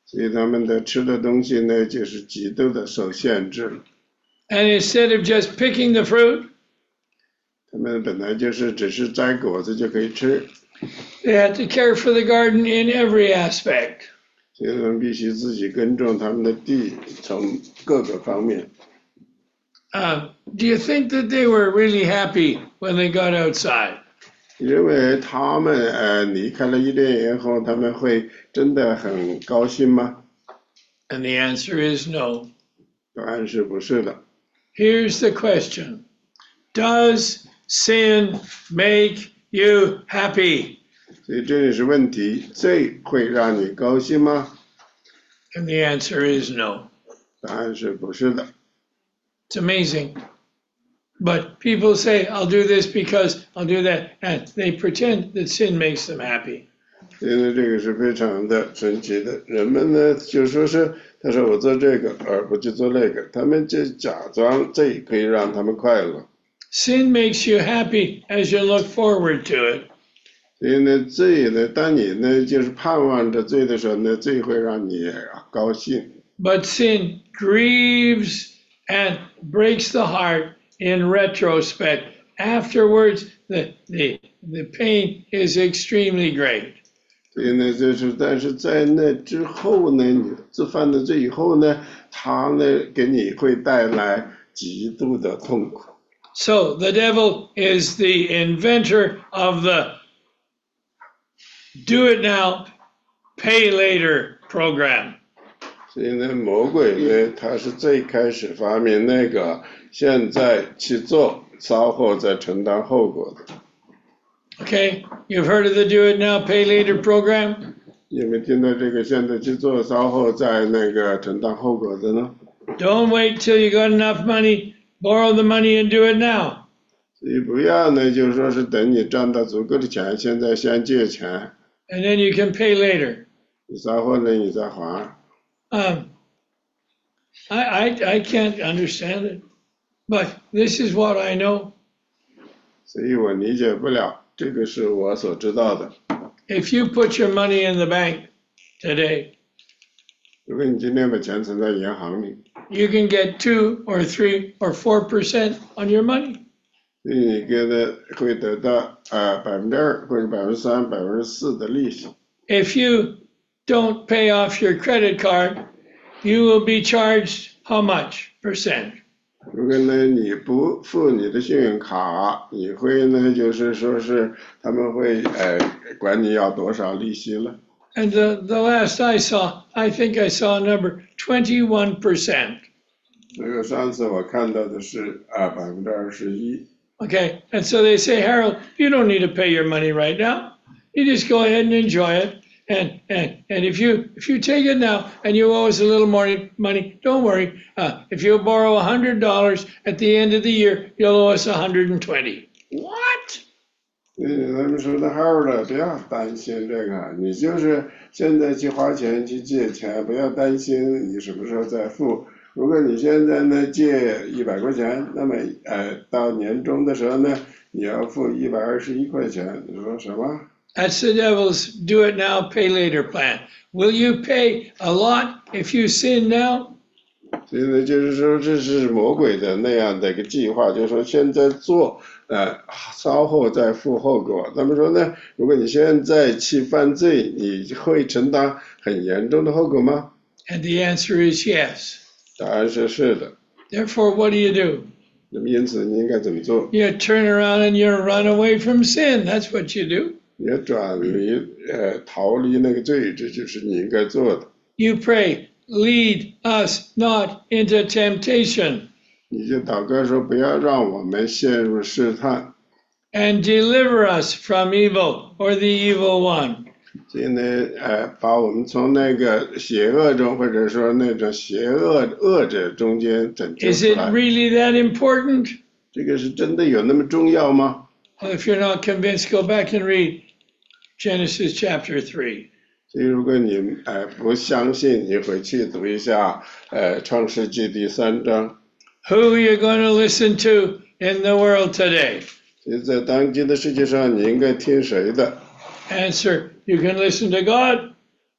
所以他们的吃的东西呢，就是极度的受限制了。 And instead of just picking the fruit, 他们本来就是只是摘果子就可以吃， they had to care for the garden in every aspect. 所以他们必须自己耕种他们的地，从各个方面。 Do you think that they were really happy when they got outside? 你认为他们离开了伊甸园后，他们会真的很高兴吗？ And the answer is no. 答案是不是的。 Here's the question. Does sin make you happy? 所以这里是问题，罪会让你高兴吗？ And the answer is no. 答案是不是的。 It's amazing. But people say, I'll do this because I'll do that. And they pretend that sin makes them happy. 所以呢，这个是非常的神奇的。人们呢，就说是他说我做这个而不去做那个，他们就假装这可以让他们快乐。 Sin makes you happy as you look forward to it. 所以呢，罪呢，当你呢就是盼望着罪的时候呢，罪会让你高兴。 But sin grieves and breaks the heart in retrospect. Afterwards, the pain is extremely great. 所以呢，但是在那之后呢，你自犯了罪以后呢，他呢给你会带来极度的痛苦。 So the devil is the inventor of the do it now, pay later program. 所以呢，魔鬼呢，他是最开始发明那个现在去做，稍后再承担后果的。 Okay, you've heard of the do it now, pay later program? 有没有听到这个现在去做，稍后再那个承担后果的呢？ Don't wait till you got enough money, borrow the money and do it now. 所以不要呢，就是说是等你赚到足够的钱，现在先借钱， And then you can pay later. 你稍后呢你再还。 I can't understand it, but this is what I know. 所以我理解不了，这个是我所知道的。 If you put your money in the bank today, 如果你今天把钱存在银行里， you can get 2 or 3 or 4% on your money. 所以你会得到2%或者3%、4%的利息。 If you don't pay off your credit card, you will be charged how much percent? 如果呢你不付你的信用卡，你会呢就是说是他们会管你要多少利息了。 And the last I saw, I think I saw a number 21%. 这个上次我看到的是21%。 Okay, and so they say, Harold, you don't need to pay your money right now. You just go ahead and enjoy it. And if you take it now and you owe us a little more money, don't worry. If you borrow $100 at the end of the year, you'll owe us 120. What? 他们说的好了，不要担心这个，你就是现在去花钱去借钱，不要担心你什么时候再付。如果你现在呢借100块钱，那么到年终的时候呢，你要付121块钱。你说什么？ That's the devil's do it now, pay later plan. Will you pay a lot if you sin now? 所以呢，就是说这是魔鬼的那样的一个计划，就是说现在做，稍后再付后果。他们说呢，如果你现在去犯罪，你会承担很严重的后果吗？ And the answer is yes. 答案是是的。 Therefore, what do? 那么因此你应该怎么做？ You turn around and you run away from sin. That's what you do. 你要逃离那个罪，这就是你应该做的。 You pray, lead us not into temptation 你就祷告说，不要让我们陷入试探， and deliver us from evil or the evil one. 所以呢，把我们从那个邪恶中，或者说那种恶者中间拯救 Is 出 it 来。 really that important? 这个是真的有那么重要吗？ Well, if you're not convinced, go back and read Genesis chapter 3. 所以如果你不相信，你回去读一下创世纪第3章。 Who are you going to listen to in the world today? 所以在当今的世界上，你应该听谁的？ Answer, you can listen to God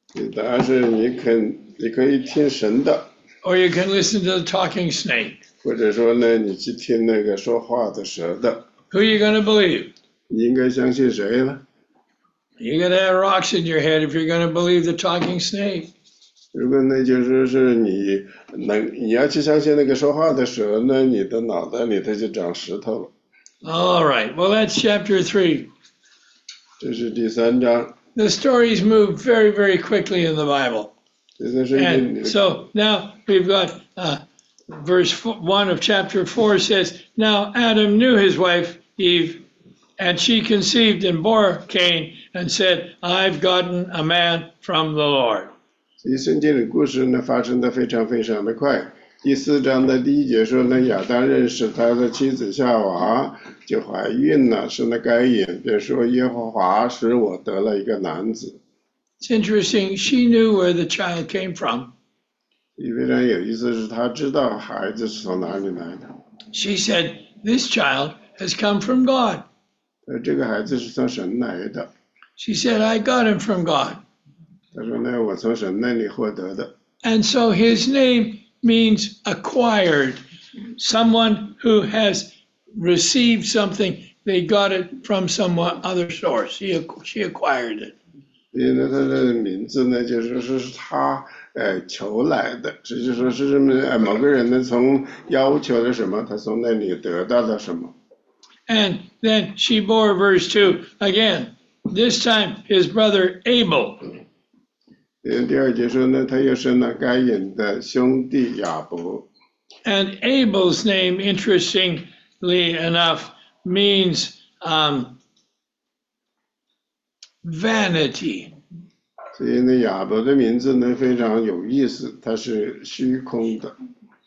答案是你可以听神的， or you can listen to the talking snake. 或者说呢，你去听那个说话的蛇的， Who are you going to believe? 你应该相信谁呢？ You're going to have rocks in your head if you're going to believe the talking snake. 如果那就是你要去相信那个说话的蛇呢，你的脑袋里头就长石头了。 All right. Well, that's chapter 3. 这是第3章， The stories move very, very quickly in the Bible. 这个是 And so now we've got verse 1 of chapter 4 says, Now Adam knew his wife Eve, and she conceived and bore Cain and said, I've gotten a man from the Lord. 所以圣经的故事呢发生的非常非常的快。第4章的第1节说呢，亚当认识他的妻子夏娃，就怀孕了，生了该隐，便说耶和华使我得了一个男子。 It's interesting. She knew where the child came from. 也非常有意思是，他知道孩子是从哪里来的。 She said, This child has come from God. 这个孩子是从神来的。 She said, I got him from God. 他说呢，我从神那里获得的。 And so his name means acquired, someone who has received something. They got it from some other source. She acquired it. 所以呢，他的名字呢，就是说是他求来的，这就说是某个人呢从要求了什么，他从那里得到了什么。 And then she bore, verse 2, again, this time his brother Abel. 第2节说呢，他又生了该隐的兄弟亚伯。 And Abel's name, interestingly enough, means vanity. 所以呢，亚伯的名字呢非常有意思，他是虚空的。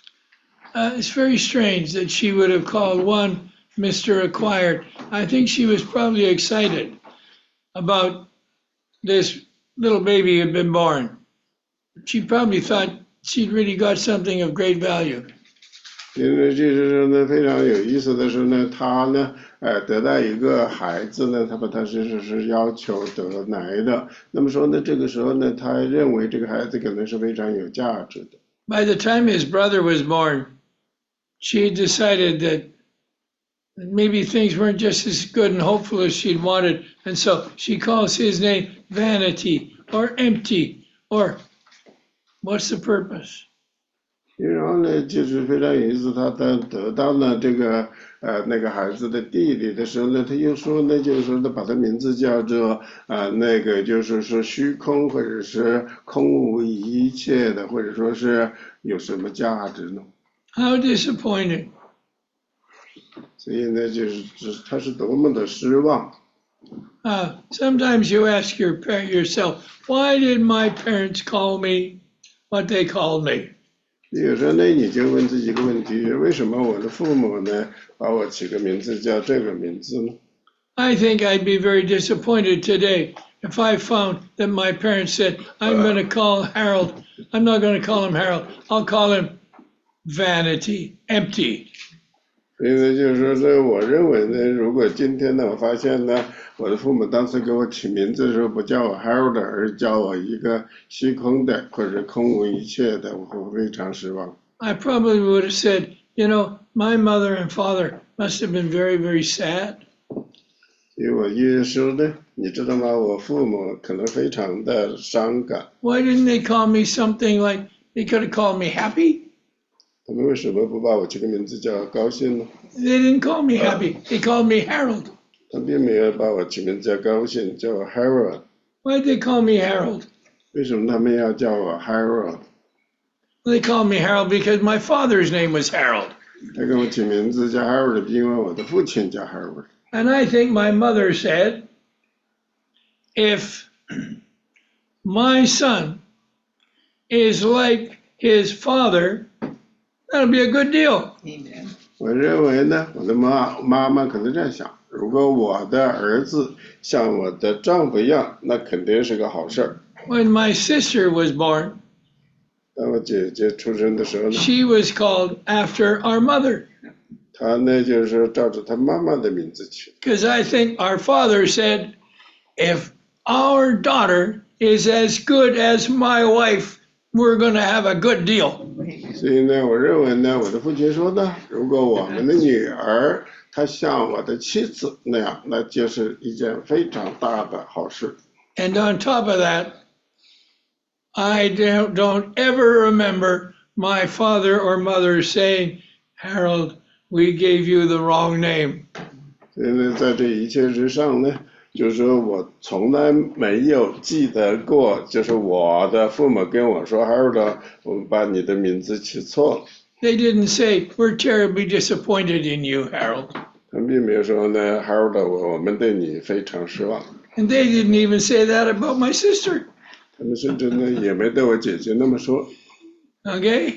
It's very strange that she would have called one Mr. Acquired. I think she was probably excited about this little baby who had been born. She probably thought she'd really got something of great value. 因为就是说呢，非常有意思的是呢，他呢，得到一个孩子呢，他把他是要求得来的。那么说呢，这个时候呢，他认为这个孩子可能是非常有价值的。 By the time his brother was born, she decided that maybe things weren't just as good and hopeful as she'd wanted. And so she calls his name vanity or empty or what's the purpose? 然后呢，就是非常有意思，他得到了这个那个孩子的弟弟的时候呢，他又说呢，就是说他把他名字叫做那个就是说虚空或者是空无一切的，或者说是有什么价值呢？ How disappointing. 所以呢，就是他是多么的失望。 Sometimes you ask yourself, why did my parents call me what they called me? 有时候呢，你就问自己一个问题：为什么我的父母呢把我起个名字叫这个名字呢？ I think I'd be very disappointed today if I found that my parents said, I'm going to call Harold. I'm not going to call him Harold. I'll call him Vanity, empty. 所以呢，就是说呢，我认为呢，如果今天呢，我发现呢，我的父母当时给我起名字的时候不叫我 Harold， 而叫我一个虚空的或者空无一切的，我会非常失望。 I probably would have said, my mother and father must have been very, very sad. 因为我一说呢，你知道吗？我父母可能非常的伤感。 Why didn't they call me something like, they could have called me Happy? 他们为什么不把我起个名字叫高兴呢？ They didn't call me Happy. They called me Harold. 他并没有把我起名字叫高兴，叫我 Harold。 Why'd they call me Harold? 为什么他们要叫我 Harold？ They called me Harold because my father's name was Harold. 他给我起名字叫 Harold， 因为我的父亲叫 Harold。 And I think my mother said, if my son is like his father, that'll be a good deal. Amen. 我认为呢，我的妈妈可能这样想：如果我的儿子像我的丈夫一样，那肯定是个好事儿。 When my sister was born, 当我姐姐出生的时候呢， she was called after our mother. 她呢就是照着她妈妈的名字取。 Because I think our father said, if our daughter is as good as my wife, we're going to have a good deal. 所以呢，我认为呢，我的父亲说呢，如果我们的女儿她像我的妻子那样，那就是一件非常大的好事。 And on top of that, I don't ever remember my father or mother saying, Harold, we gave you the wrong name. 所以呢，在这一切之上呢，就是说我从来没有记得过，就是我的父母跟我说 Harold， 我们把你的名字起错了。 They didn't say, we're terribly disappointed in you, Harold. 他们并没有说呢 Harold， 我们对你非常失望。 And they didn't even say that about my sister. 他们甚至呢也没对我姐姐那么说。 Okay?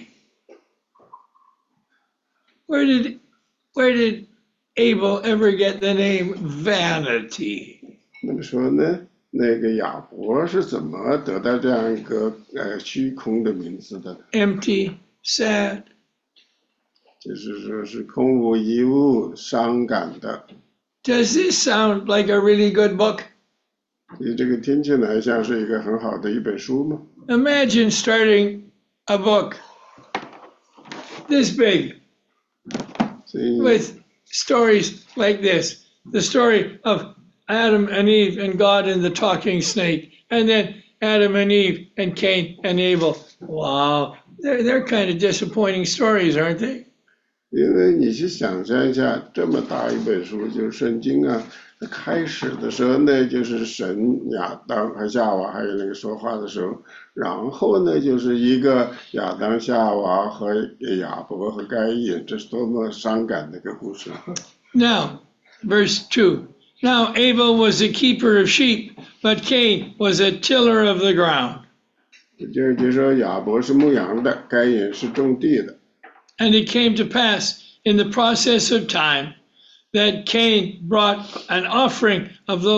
Where did Abel ever get the name Vanity? 那么说呢，那个亚伯是怎么得到这样一个虚空的名字的？ Empty, sad. 就是说是空无一物、伤感的。 Does this sound like a really good book? 所以这个听起来像是一个很好的一本书吗？ Imagine starting a book this big 所以 with stories like this. The story of Adam and Eve and God and the talking snake, and then Adam and Eve and Cain and Abel. Wow, they're kind of disappointing stories, aren't they? 因为你去想象一下，这么大一本书，就是圣经啊。开始的时候呢，就是神亚当和夏娃，还有那个说话的时候，然后呢，就是一个亚当、夏娃和亚伯和该隐，这是多么伤感的一个故事。 Now, verse 2. Now Abel was a keeper of sheep, but Cain was a tiller of the ground. 就是说亚伯是牧羊的，该隐是种地的。 And it came to pass in the process of time that Cain brought an offering of the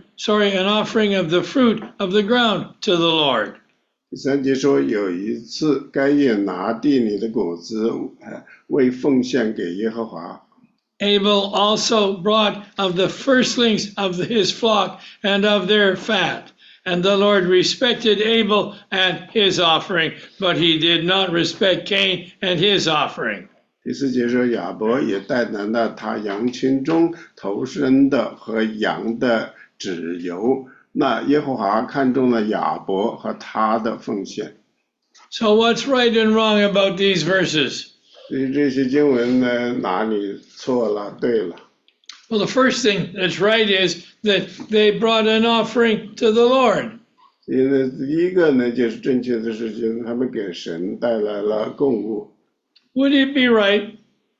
fruit of the ground to the Lord. 第三节说，有一次该隐拿地里的果子为奉献给耶和华。 Abel also brought of the firstlings of his flock and of their fat. And the Lord respected Abel and his offering, but he did not respect Cain and his offering. 第四节说，亚伯也带来了他羊群中头生的和羊的脂油。那耶和华看中了亚伯和他的奉献。 So what's right and wrong about these verses? 所以这些经文呢，哪里错了，对了。 Well, the first thing that's right is that they brought an offering to the Lord. 因为第一个呢，就是正确的事情，他们给神带来了供物。 Would it be right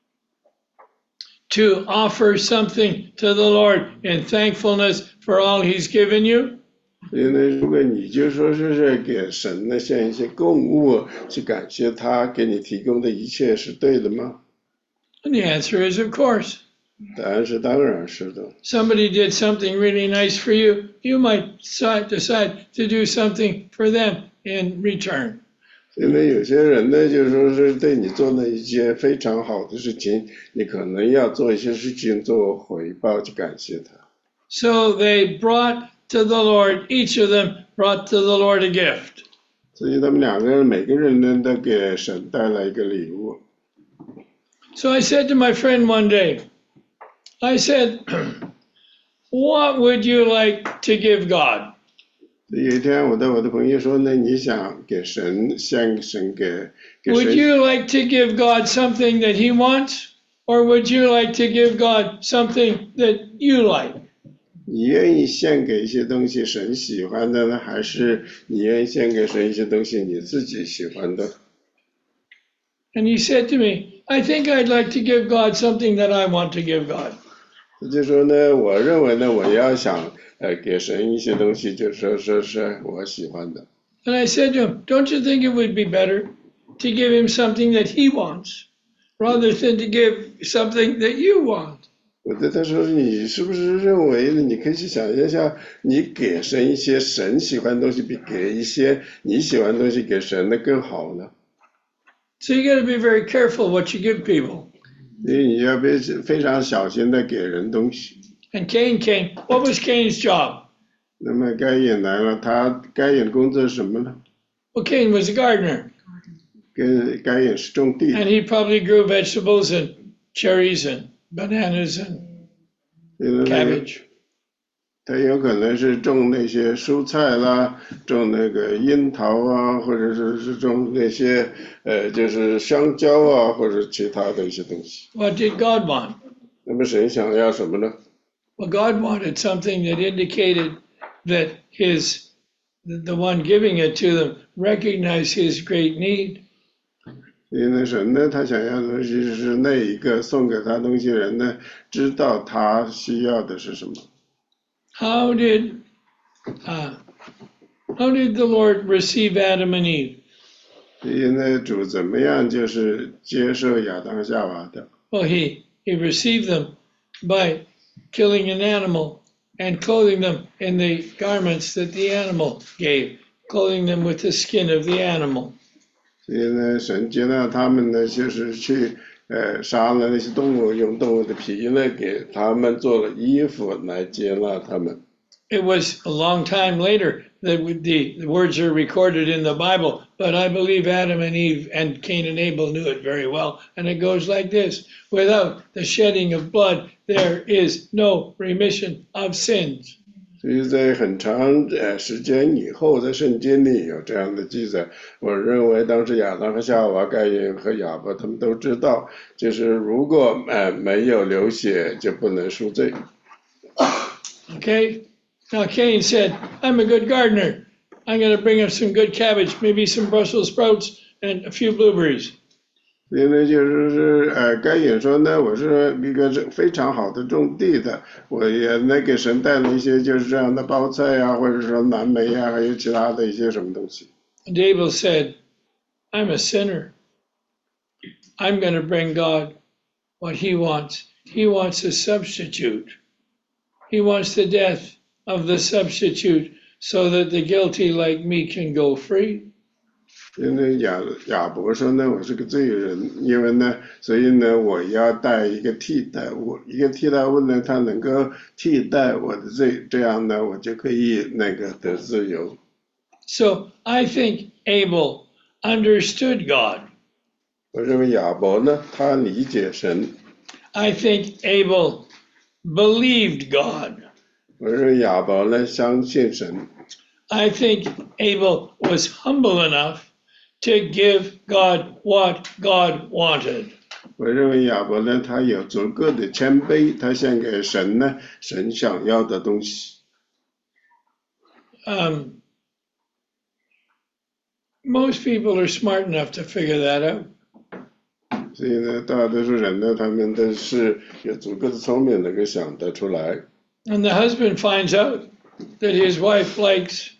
to offer something to the Lord in thankfulness for all He's given you? 所以呢，如果你就说是给神呢献一些供物，去感谢他给你提供的一切，是对的吗？ And the answer is, of course. 答案是当然是的。 Somebody did something really nice for you, you might decide to do something for them in return. 因为有些人呢，就说是对你做了一些非常好的事情，你可能要做一些事情做回报，去感谢他。 So they brought to the Lord, each of them brought to the Lord a gift. 所以他们两个人，每个人呢都给神带来一个礼物。 So I said to my friend one day, I said, what would you like to give God? 有一天，我对我的朋友说呢，你想给神献神给 Would 神， you like to give God something that He wants? Or would you like to give God something that you like? 你愿意献给一些东西神喜欢的呢，还是你愿意献给神一些东西你自己喜欢的？ And he said to me, I think I'd like to give God something that I want to give God. 他就说呢，我认为呢，我要想给神一些东西，就说是我喜欢的。 And I said to him, don't you think it would be better to give him something that he wants rather than to give something that you want? 我对他说，你是不是认为呢？你可以去想一下，你给神一些神喜欢的东西，比给一些你喜欢的东西给神的更好呢？ So you got to be very careful what you give people. 所以你要非常小心的给人东西。 And Cain came. What was Cain's job? 那么该隐来了，该隐工作是什么呢？ Well, Cain was a gardener, 该隐是种地 and 的， he probably grew vegetables and cherries and bananas and 因为 cabbage. 他有可能是种那些蔬菜啦，种那个樱桃啊，或者是种那些就是香蕉啊，或者其他的一些东西。 What did God want? 那么神想要什么呢？ Well, God wanted something that indicated that the one giving it to them recognized his great need. 因为神呢，他想要的东西是那一个送给他东西人呢，知道他需要的是什么。 How did uh, how did the Lord receive Adam and Eve? 因为主怎么样就是接受亚当夏娃的？ Well, he received them by killing an animal and clothing them in the garments that the animal gave, clothing them with the skin of the animal. 所以呢，神接纳他们呢，就是去杀了那些动物，用动物的皮呢给他们做了衣服来接纳他们。 It was a long time later that the words are recorded in the Bible, but I believe Adam and Eve and Cain and Abel knew it very well. And it goes like this: without the shedding of blood, there is no remission of sins. 所以在很长时间以后，在圣经里有这样的记载。我认为当时亚当和夏娃、该隐和亚伯他们都知道，就是如果没有流血，就不能赎罪。 Okay? Now Cain said, I'm a good gardener. I'm going to bring up some good cabbage, maybe some Brussels sprouts, and a few blueberries. 因为就是该隐说呢，我是一个非常好的种地的，我也能给神带了一些就是这样的包菜呀、或者说蓝莓呀、还有其他的一些什么东西。 And Abel said, I'm a sinner. I'm going to bring God what he wants. He wants a substitute. He wants the death of the substitute so that the guilty like me can go free. 因为亚伯说呢，我是个罪人，因为呢，所以呢，我要带一个替代物，一个替代物呢，它能够替代我的罪，这样呢，我就可以那个得自由。 So I think Abel understood God. 我认为亚伯呢，他理解神。 I think Abel believed God. 我认为亚伯呢，相信神。 I think Abel was humble enough to give God what God wanted. 我认为亚伯呢，他有足够的谦卑，他献给神呢，神想要的东西。 Most people are smart enough to figure that out. 所以呢，大多数人呢，他们都是有足够的聪明，能够想得出来。 And the husband finds out that his wife likes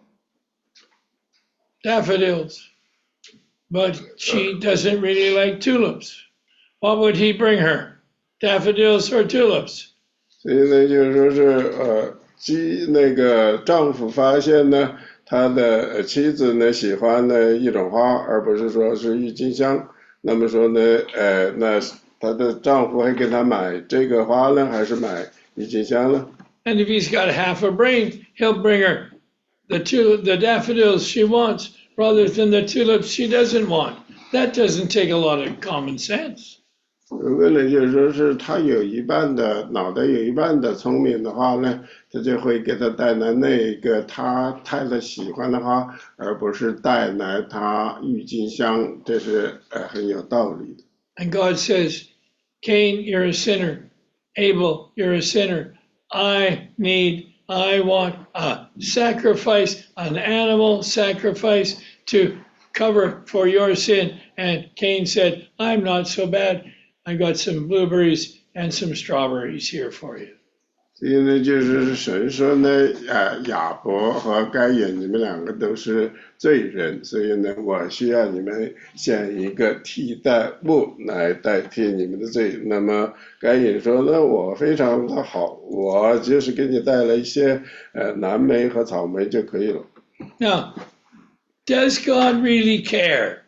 daffodils, but she doesn't really like tulips. What would he bring her? Daffodils or tulips? 所以呢，就是说是那个丈夫发现呢，他的妻子呢喜欢的一种花，而不是说是郁金香。那么说呢，那她的丈夫会给她买这个花呢，还是买郁金香呢？ And if he's got half a brain, he'll bring her the daffodils she wants rather than the tulips she doesn't want. That doesn't take a lot of common sense. 如果呢，就是说是他有一半的脑袋有一半的聪明的话呢，他就会给他带来那个他太太喜欢的花，而不是带来他郁金香，这是很有道理的。 And God says, Cain, you're a sinner. Abel, you're a sinner. I want a sacrifice, an animal sacrifice to cover for your sin. And Cain said, I'm not so bad. I got some blueberries and some strawberries here for you. 所以呢，就是神说呢，亚伯和该隐你们两个都是罪人，所以呢，我需要你们献一个替代物来代替你们的罪。那么该隐说呢，我非常的好，我就是给你带来一些蓝莓和草莓就可以了。 Now, does God really care?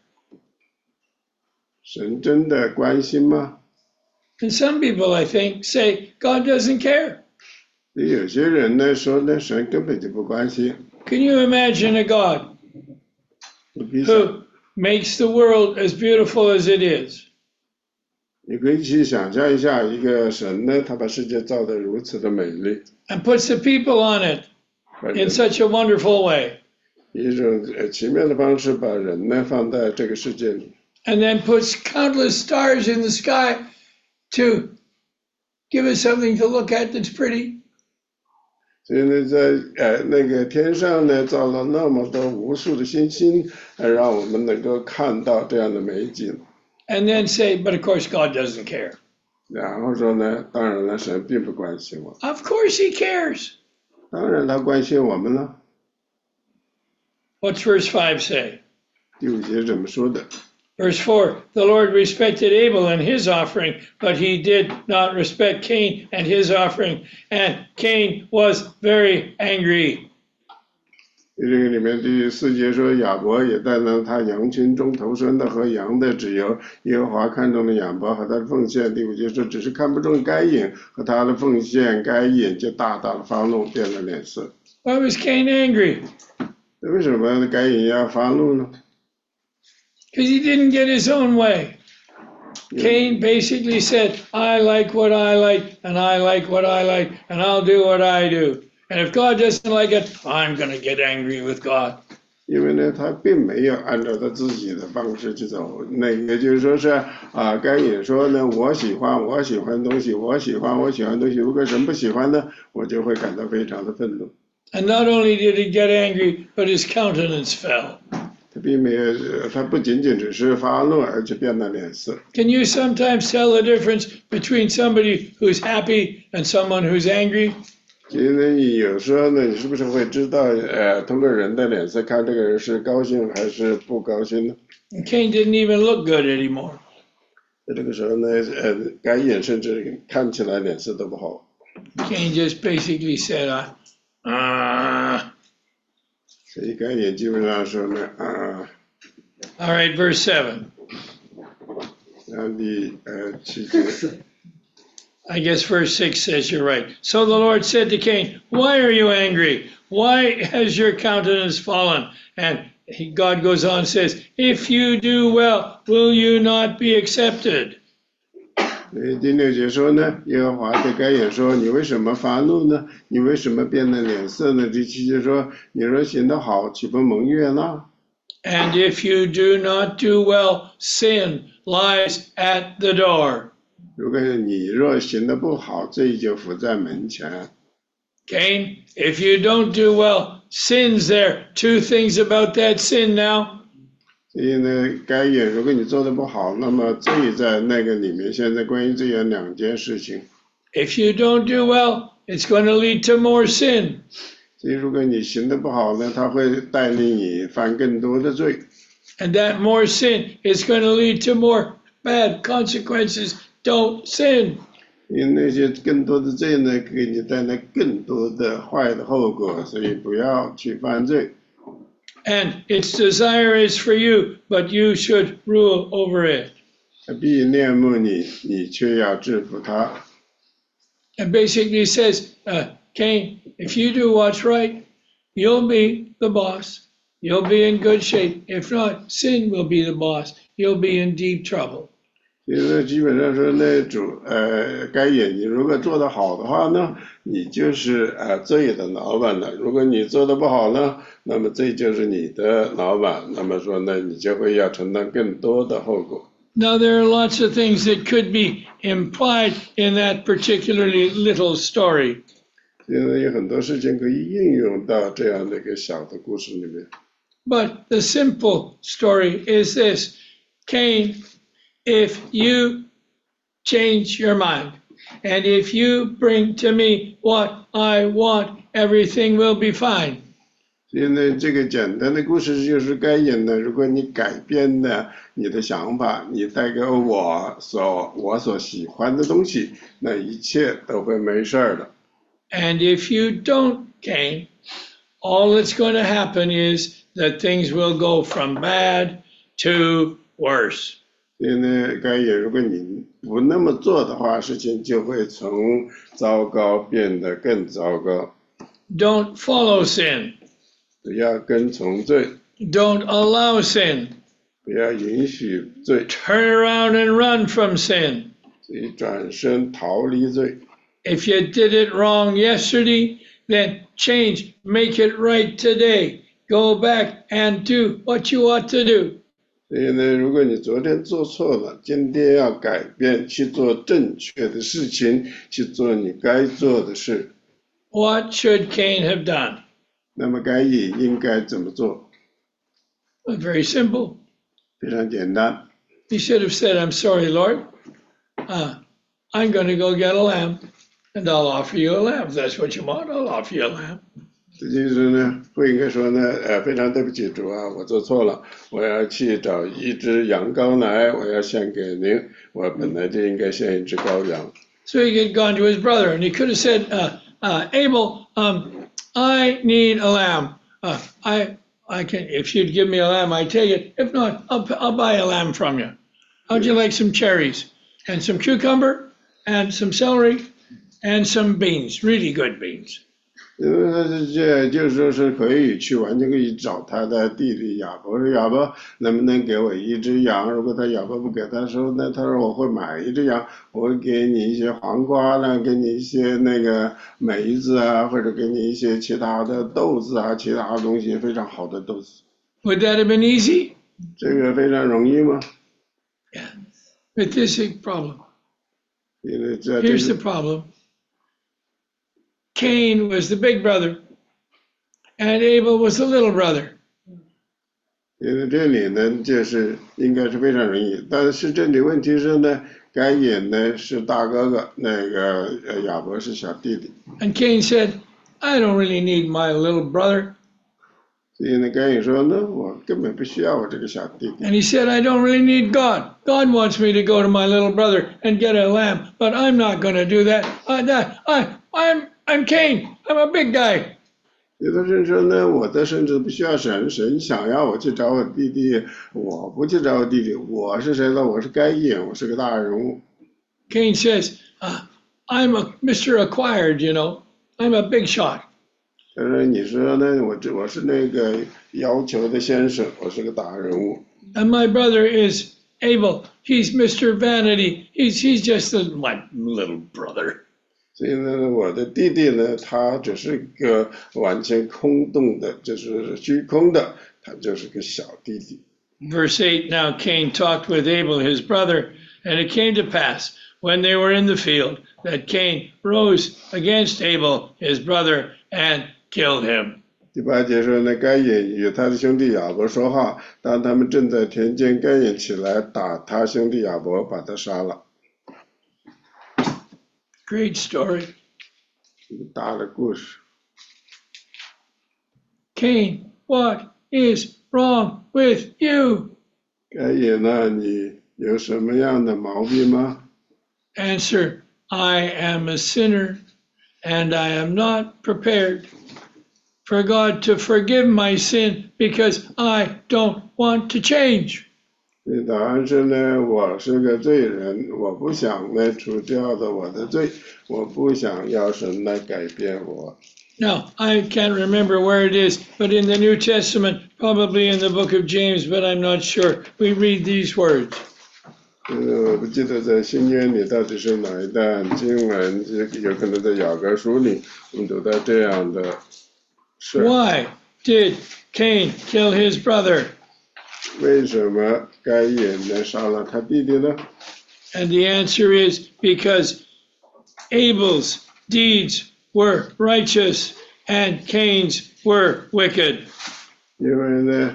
神真的关心吗？ And some people, I think, say God doesn't care. 有些人呢说呢，神根本就不关心。 Can you imagine a God 你可以想， who makes the world as beautiful as it is 你可以去想象一下，一个神呢，他把世界造得如此的美丽， and puts the people on it 把 in 人 such a wonderful way, 以一种奇妙的方式把人呢放在这个世界里， and then puts countless stars in the sky to give us something to look at that's pretty. 所以呢，在那个天上呢造了那么多无数的星星，让我们能够看到这样的美景。 And then say, but of course God doesn't care. 然后说呢，当然了，神并不关心我， Of course he cares. 当然他关心我们了。 What's verse 5 say? 第5节怎么说的？ Verse 4, the Lord respected Abel and his offering, but he did not respect Cain and his offering, and Cain was very angry. 这个里面第4节说，亚伯也带了他羊群中头生的和羊的，只有耶和华看中了亚伯和他的奉献。第5节说，只是看不中该隐和他的奉献，该隐就大大的发怒，变了脸色。 Why was Cain angry? 为什么该隐要发怒呢？ Because he didn't get his own way. Cain basically said, I like what I like, and I like what I like, and I'll do what I do. And if God doesn't like it, I'm going to get angry with God. 因为呢，他并没有按照他自己的方式去走，那个就是说是该隐说呢，我喜欢东西，我喜欢东西，如果神不喜欢呢，我就会感到非常的愤怒。 And not only did he get angry, but his countenance fell. 他并没有，他不仅仅只是发怒，而且变了脸色。 Can you sometimes tell the difference between somebody who's happy and someone who's angry? 其实呢，你有时候呢，你是不是会知道，通过人的脸色看这个人是高兴还是不高兴呢？ And Cain didn't even look good anymore. 在这个时候呢，该隐甚至看起来脸色都不好。 Cain just basically said, 所以该隐基本上说呢， All right, verse 7. 然后第7节。 I guess verse 6 says you're right. So the Lord said to Cain, why are you angry? Why has your countenance fallen? And God goes on and says, if you do well, will you not be accepted? 第6节说呢，耶和华对该隐说：“你为什么发怒呢？你为什么变了脸色呢？”第7节说：“你若行得好，岂不蒙悦呢？” And if you do not do well, sin lies at the door. 如果你若行得不好，罪就伏在门前。 Cain, if you don't do well, sin's there. Two things about that sin now. 所以呢，该隐，如果你做得不好，那么罪在那个里面。现在关于罪有2件事情。 If you don't do well, it's going to lead to more sin. 所以如果你行得不好呢，它会带领你犯更多的罪。 And that more sin is going to lead to more bad consequences. Don't sin. 因为那些更多的罪呢，给你带来更多的坏的后果，所以不要去犯罪。 And its desire is for you, but you should rule over it. 他必恋慕你，你却要制服他。 And basically says, Cain, if you do what's right, you'll be the boss. You'll be in good shape. If not, sin will be the boss. You'll be in deep trouble. 所以说，基本上说呢，该隐，你如果做得好的话呢，你就是罪的老板了；如果你做得不好呢，那么罪就是你的老板。那么说呢，你就会要承担更多的后果。 Now, there are lots of things that could be implied in that particularly little story. 因为有很多事情可以应用到这样的一个小的故事里面。 But the simple story is this: Cain, if you change your mind, and if you bring to me what I want, everything will be fine. 所以呢，这个简单的故事就是该隐呢，如果你改变了你的想法，你带给我所喜欢的东西，那一切都会没事儿的。 And if you don't, Cain, all that's going to happen is that things will go from bad to worse. 所以呢，该隐，如果你不那么做的话，事情就会从糟糕变得更糟糕。 Don't follow sin. 不要跟从罪， Don't allow sin. 不要允许罪， Turn around and run from sin. 所以转身逃离罪。 If you did it wrong yesterday, then change, make it right today. Go back and do what you ought to do. 所以呢，如果你昨天做错了，今天要改变，去做正确的事情，去做你该做的事。 What should Cain have done? 那么该隐应该怎么做？ Very simple. 非常简单， He should have said, I'm sorry, Lord. I'm going to go get a lamb, and I'll offer you a lamb. If that's what you want, I'll offer you a lamb. 这就是呢，不应该说呢，非常对不起主啊，我做错了，我要去找一只羊羔来，我要献给您，我本来就应该献一只羔羊。 So he had gone to his brother, and he could have said, Abel, I need a lamb. I can, if you'd give me a lamb, I'd take it. If not, I'll buy a lamb from you. How'd you like some cherries and some cucumber and some celery and some beans, really good beans? 因为这就是说是可以去完全可以找他的弟弟亚伯，说亚伯能不能给我一只羊？如果他亚伯不给他说，那他说我会买一只羊，我会给你一些黄瓜呢，给你一些那个梅子啊，或者给你一些其他的豆子啊，其他的东西非常好的豆子。 Would that have been easy? 这个非常容易吗？ Yeah. But this is the problem. 因为这 Here's the problem. Cain was the big brother, and Abel was the little brother. 因为这里呢，就是应该是非常容易，但是这里问题是呢，该隐呢是大哥哥，那个亚伯是小弟弟。 And Cain said, I don't really need my little brother. 所以呢，该隐说呢，我根本不需要我这个小弟弟。 And he said, I don't really need God. God wants me to go to my little brother and get a lamb, but I'm not going to do that. I'm Cain. I'm a big guy. 有的人说呢，我的甚至不需要神，神想要我去找我弟弟，我不去找我弟弟，我是谁呢？我是该隐，我是个大人物。 Cain says, I'm a Mr. Acquired, you know. I'm a big shot. 他说你说呢，我是那个要求的先生，我是个大人物。 And my brother is Abel. He's Mr. Vanity. He's just my little brother. 所以呢，我的弟弟呢，他只是个完全空洞的，就是虚空的，他就是个小弟弟。 Verse 8, now Cain talked with Abel, his brother, and it came to pass, when they were in the field, that Cain rose against Abel, his brother, and killed him. 第8节说呢，该隐与他的兄弟亚伯说话，当他们正在田间，该隐起来打他兄弟亚伯，把他杀了。 Great story. 一个大的故事。 Cain, what is wrong with you? 该隐呢，你有什么样的毛病吗？ Answer, I am a sinner, and I am not prepared for God to forgive my sin because I don't want to change. 答案是呢，我是个罪人，我不想呢除掉的我的罪，我不想要神来改变我。 Now, I can't remember where it is, but in the New Testament, probably in the book of James, but I'm not sure, we read these words. 我不记得在新约里到底是哪一段经文，有可能在雅各书里，我们读到这样的事。 Why did Cain kill his brother? 为什么该隐呢杀了他弟弟呢？ And the answer is because Abel's deeds were righteous and Cain's were wicked. 因为呢，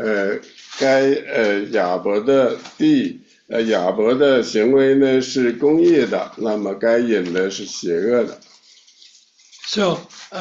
亚伯的行为呢是公义的，那么该隐呢是邪恶的。 So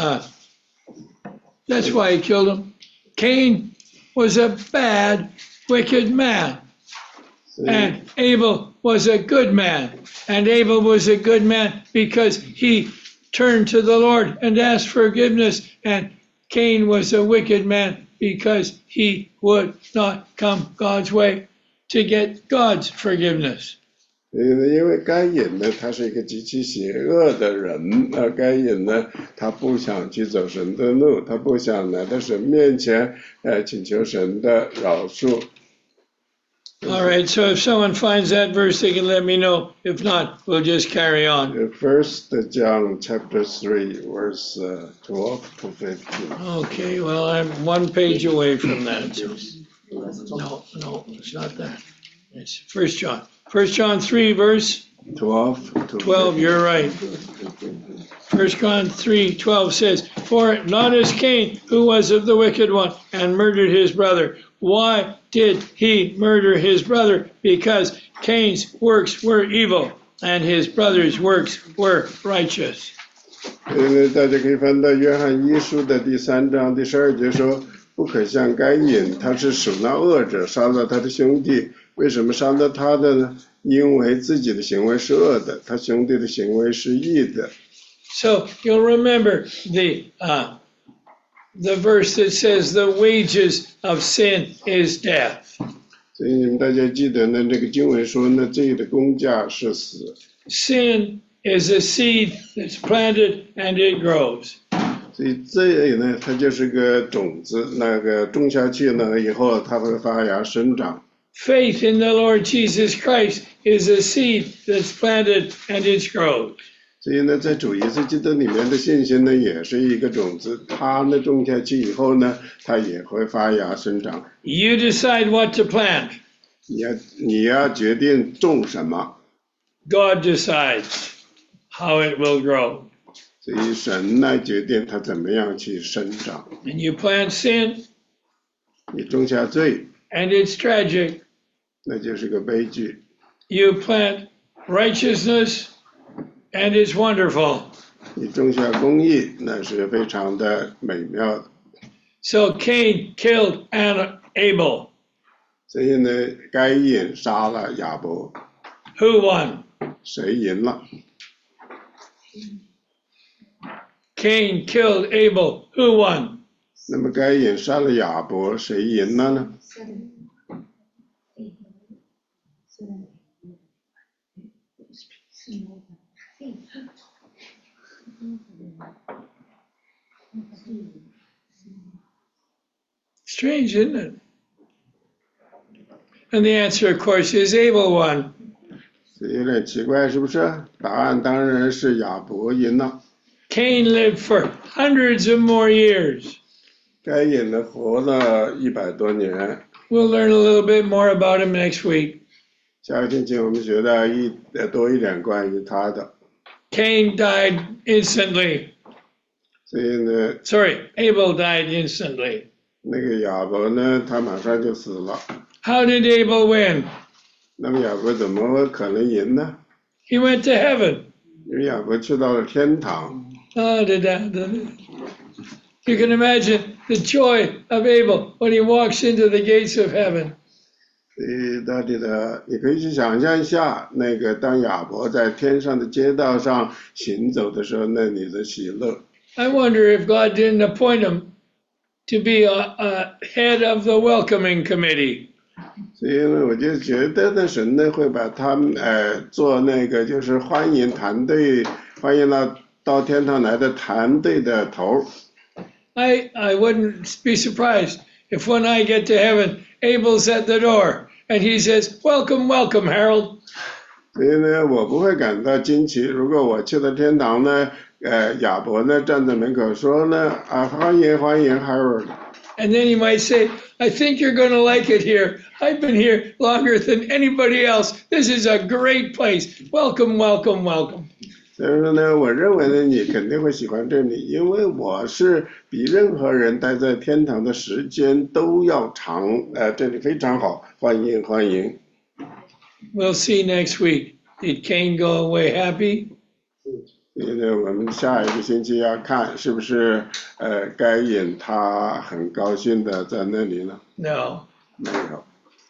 that's why he killed him. Cain was a bad, wicked man. And Abel was a good man. And Abel was a good man because he turned to the Lord and asked forgiveness. And Cain was a wicked man because he would not come God's way. to get God's forgiveness. 因为该隐呢，他是一个极其邪恶的人，该隐呢，他不想去走神的路，他不想来到神面前，请求神的饶恕。 All right, so if someone finds that verse, they can let me know. If not, we'll just carry on. First John chapter 3, verse 12 to 15. Okay, well, I'm one page away from that. No, it's not that. It's First John. First John 3, verse 12 to 12, 15. you're right. First John 3:12 says, "For not as Cain, who was of the wicked one, and murdered his brother. Why did he murder his brother? Because Cain's works were evil, and his brother's works were righteous." 大家可以翻到约翰一书的第3章第12节说，不可像该隐，他是属那恶者，杀了他的兄弟。为什么杀了他的呢？因为自己的行为是恶的，他兄弟的行为是义的。 So you'll remember the verse that says the wages of sin is death. 所以你们大家记得呢，这个经文说呢，罪的工价是死。 Sin is a seed that's planted and it grows. 所以罪呢，它就是个种子，那个种下去呢，以后它会发芽生长。 Faith in the Lord Jesus Christ is a seed that's planted and it grows. 所以呢，在主耶稣基督里面的信心呢，也是一个种子，它呢种下去以后呢，它也会发芽生长。 You decide what to plant. 你要决定种什么。 God decides how it will grow. 所以神来决定它怎么样去生长。 And you plant sin, 你种下罪， and it's tragic. 那就是个悲剧。 You plant righteousness, and it's wonderful. 你种下公义，那是非常的美妙的。 So Cain killed Abel. 所以呢，该隐杀了亚伯， Who won? 谁赢了？ Cain killed Abel. Who won? 那么该隐杀了亚伯，谁赢了呢？ Strange, isn't it? And the answer, of course, is Abel won. 有点奇怪，是不是？答案当然是亚伯赢了。 Cain lived for hundreds of more years. 该隐呢活了100多年。 We'll learn a little bit more about him next week. 下个星期我们学到多一点关于他的。 Cain died instantly. 所以呢， Sorry, Abel died instantly. 那个亚伯呢，他马上就死了。 How did Abel win? 那么亚伯怎么可能赢呢？ He went to heaven. 因为亚伯去到了天堂。 You can imagine the joy of Abel when he walks into the gates of heaven. 你可以去想象一下，那个当亚伯在天上的街道上行走的时候，那里的喜乐。 I wonder if God didn't appoint him to be a head of the welcoming committee. 所以呢，我就觉得呢，神呢会把他们做那个就是欢迎团队，欢迎到天堂来的团队的头。 I wouldn't be surprised if when I get to heaven, Abel's at the door and he says, "Welcome, welcome, Harold." 所以呢，我不会感到惊奇。如果我去了天堂呢，亚伯呢站在门口说呢，欢迎欢迎 Harold。 And then he might say, "I think you're going to like it here. I've been here longer than anybody else. This is a great place. Welcome, welcome, welcome." 所以说呢，我认为呢，你肯定会喜欢这里，因为我是比任何人待在天堂的时间都要长，这里非常好，欢迎欢迎。 We'll see next week. Did Cain go away happy? 所以呢，我们下一个星期要看是不是该隐他很高兴的在那里呢？ No. 没有。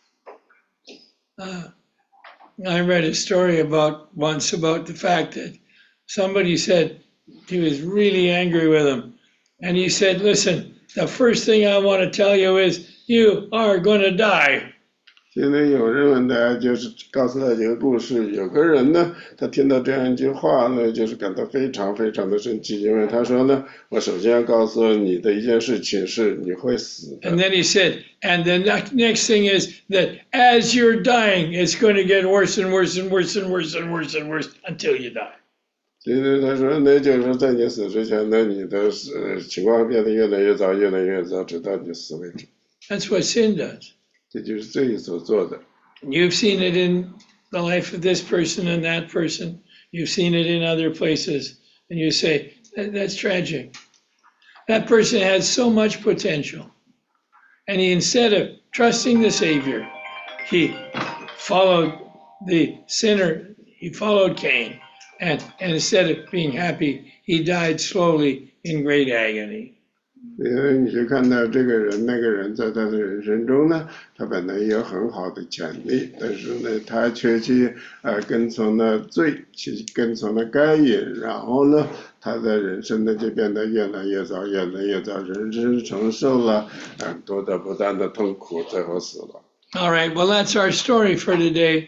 I read a story once about the fact that somebody said he was really angry with him. And he said, "Listen, the first thing I want to tell you is you are going to die." 现在有人问他，就是告诉他几个故事。有个人呢，他听到这样一句话呢，就是感到非常非常的生气，因为他说呢，我首先要告诉你的一件事情是你会死的。 And then he said, and the next thing is that as you're dying, it's going to get worse and worse and worse and worse and worse and worse until you die. 所以他说，那就是说在你死之前呢，你的情况变得越来越糟，越来越糟，直到你死为止。 That's what sin does. 这就是罪所做的。 You've seen it in the life of this person and that person. You've seen it in other places. And you say, that's tragic. That person had so much potential. And he, instead of trusting the Savior, he followed the sinner. He followed Cain. And instead of being happy, he died slowly in great agony. 因为你就看到这个人，那个人在他的人生中呢，他本来有很好的潜力，但是呢，他却去跟从了罪，去跟从了该隐，然后呢，他的人生呢就变得越来越糟，越来越糟，人生承受了很多的不断的痛苦，最后死了。 All right, well, that's our story for today.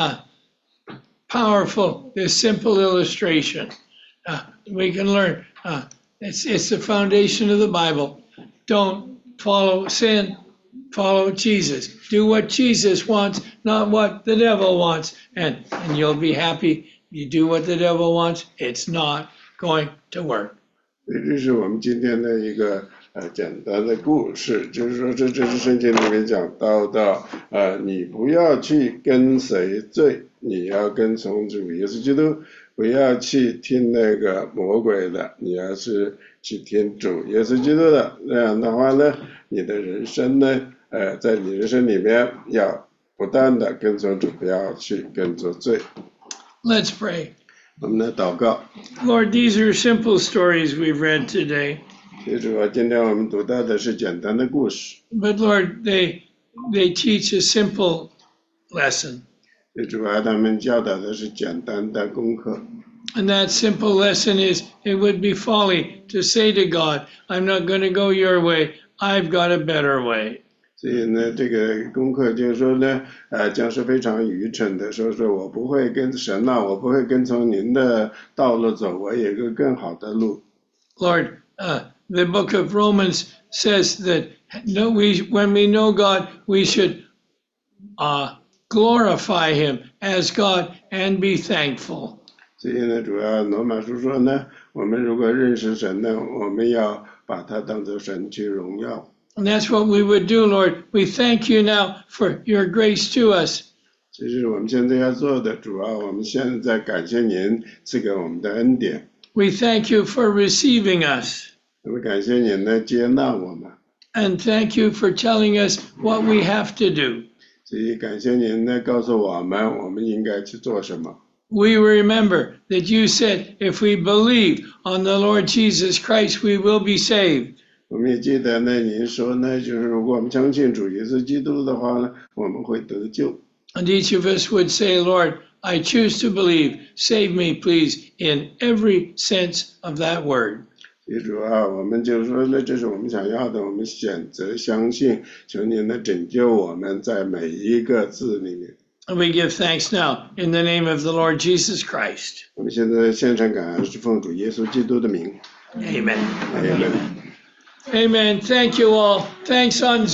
Powerful, this simple illustration. We can learn. It's the foundation of the Bible. Don't follow sin, follow Jesus. Do what Jesus wants, not what the devil wants, and you'll be happy. You do what the devil wants, it's not going to work. 这是我们今天的一个简单的故事，就是说这是圣经里面讲到的，你不要去跟随罪，你要跟从主耶稣基督。 不要去听那个魔鬼的，你要是去听主耶稣基督的，那样的话呢，你的人生呢，在你人生里面要不断的跟从主，不要去跟着罪。 Let's pray. 我们来祷告。 Lord, these are simple stories we've read today. 主啊，今天我们读到的是简单的故事。 But Lord, they teach a simple lesson. 主啊，他们教导的是简单的功课。 And that simple lesson is it would be folly to say to God, I'm not going to go your way, I've got a better way. 所以呢，这个功课就是说呢，将是非常愚蠢的，说我不会跟神啊，我不会跟从您的道路走，我有一个更好的路。 Lord, the book of Romans says that when we know God, we should glorify him as God and be thankful. 所以呢，主要罗马书说呢，我们如果认识神呢，我们要把他当作神去荣耀。 And that's what we would do, Lord. We thank you now for your grace to us. 这是我们现在要做的，主要我们现在感谢您赐给我们的恩典。 We thank you for receiving us. 我们感谢您呢接纳我们， And thank you for telling us what we have to do. 所以感谢您呢告诉我们应该去做什么。 We remember that you said if we believe on the Lord Jesus Christ, we will be saved. 我们也记得呢，您说呢，就是如果我们相信主耶稣基督的话呢，我们会得救。 And each of us would say, Lord, I choose to believe. Save me, please, in every sense of that word. 所以主啊，我们就说呢，这是我们想要的，我们选择相信，求您呢拯救我们在每一个字里面。 And we give thanks now in the name of the Lord Jesus Christ. 我们现在献上感恩，是奉主耶稣基督的名。 Amen. Amen. Amen. Thank you all. Thanks on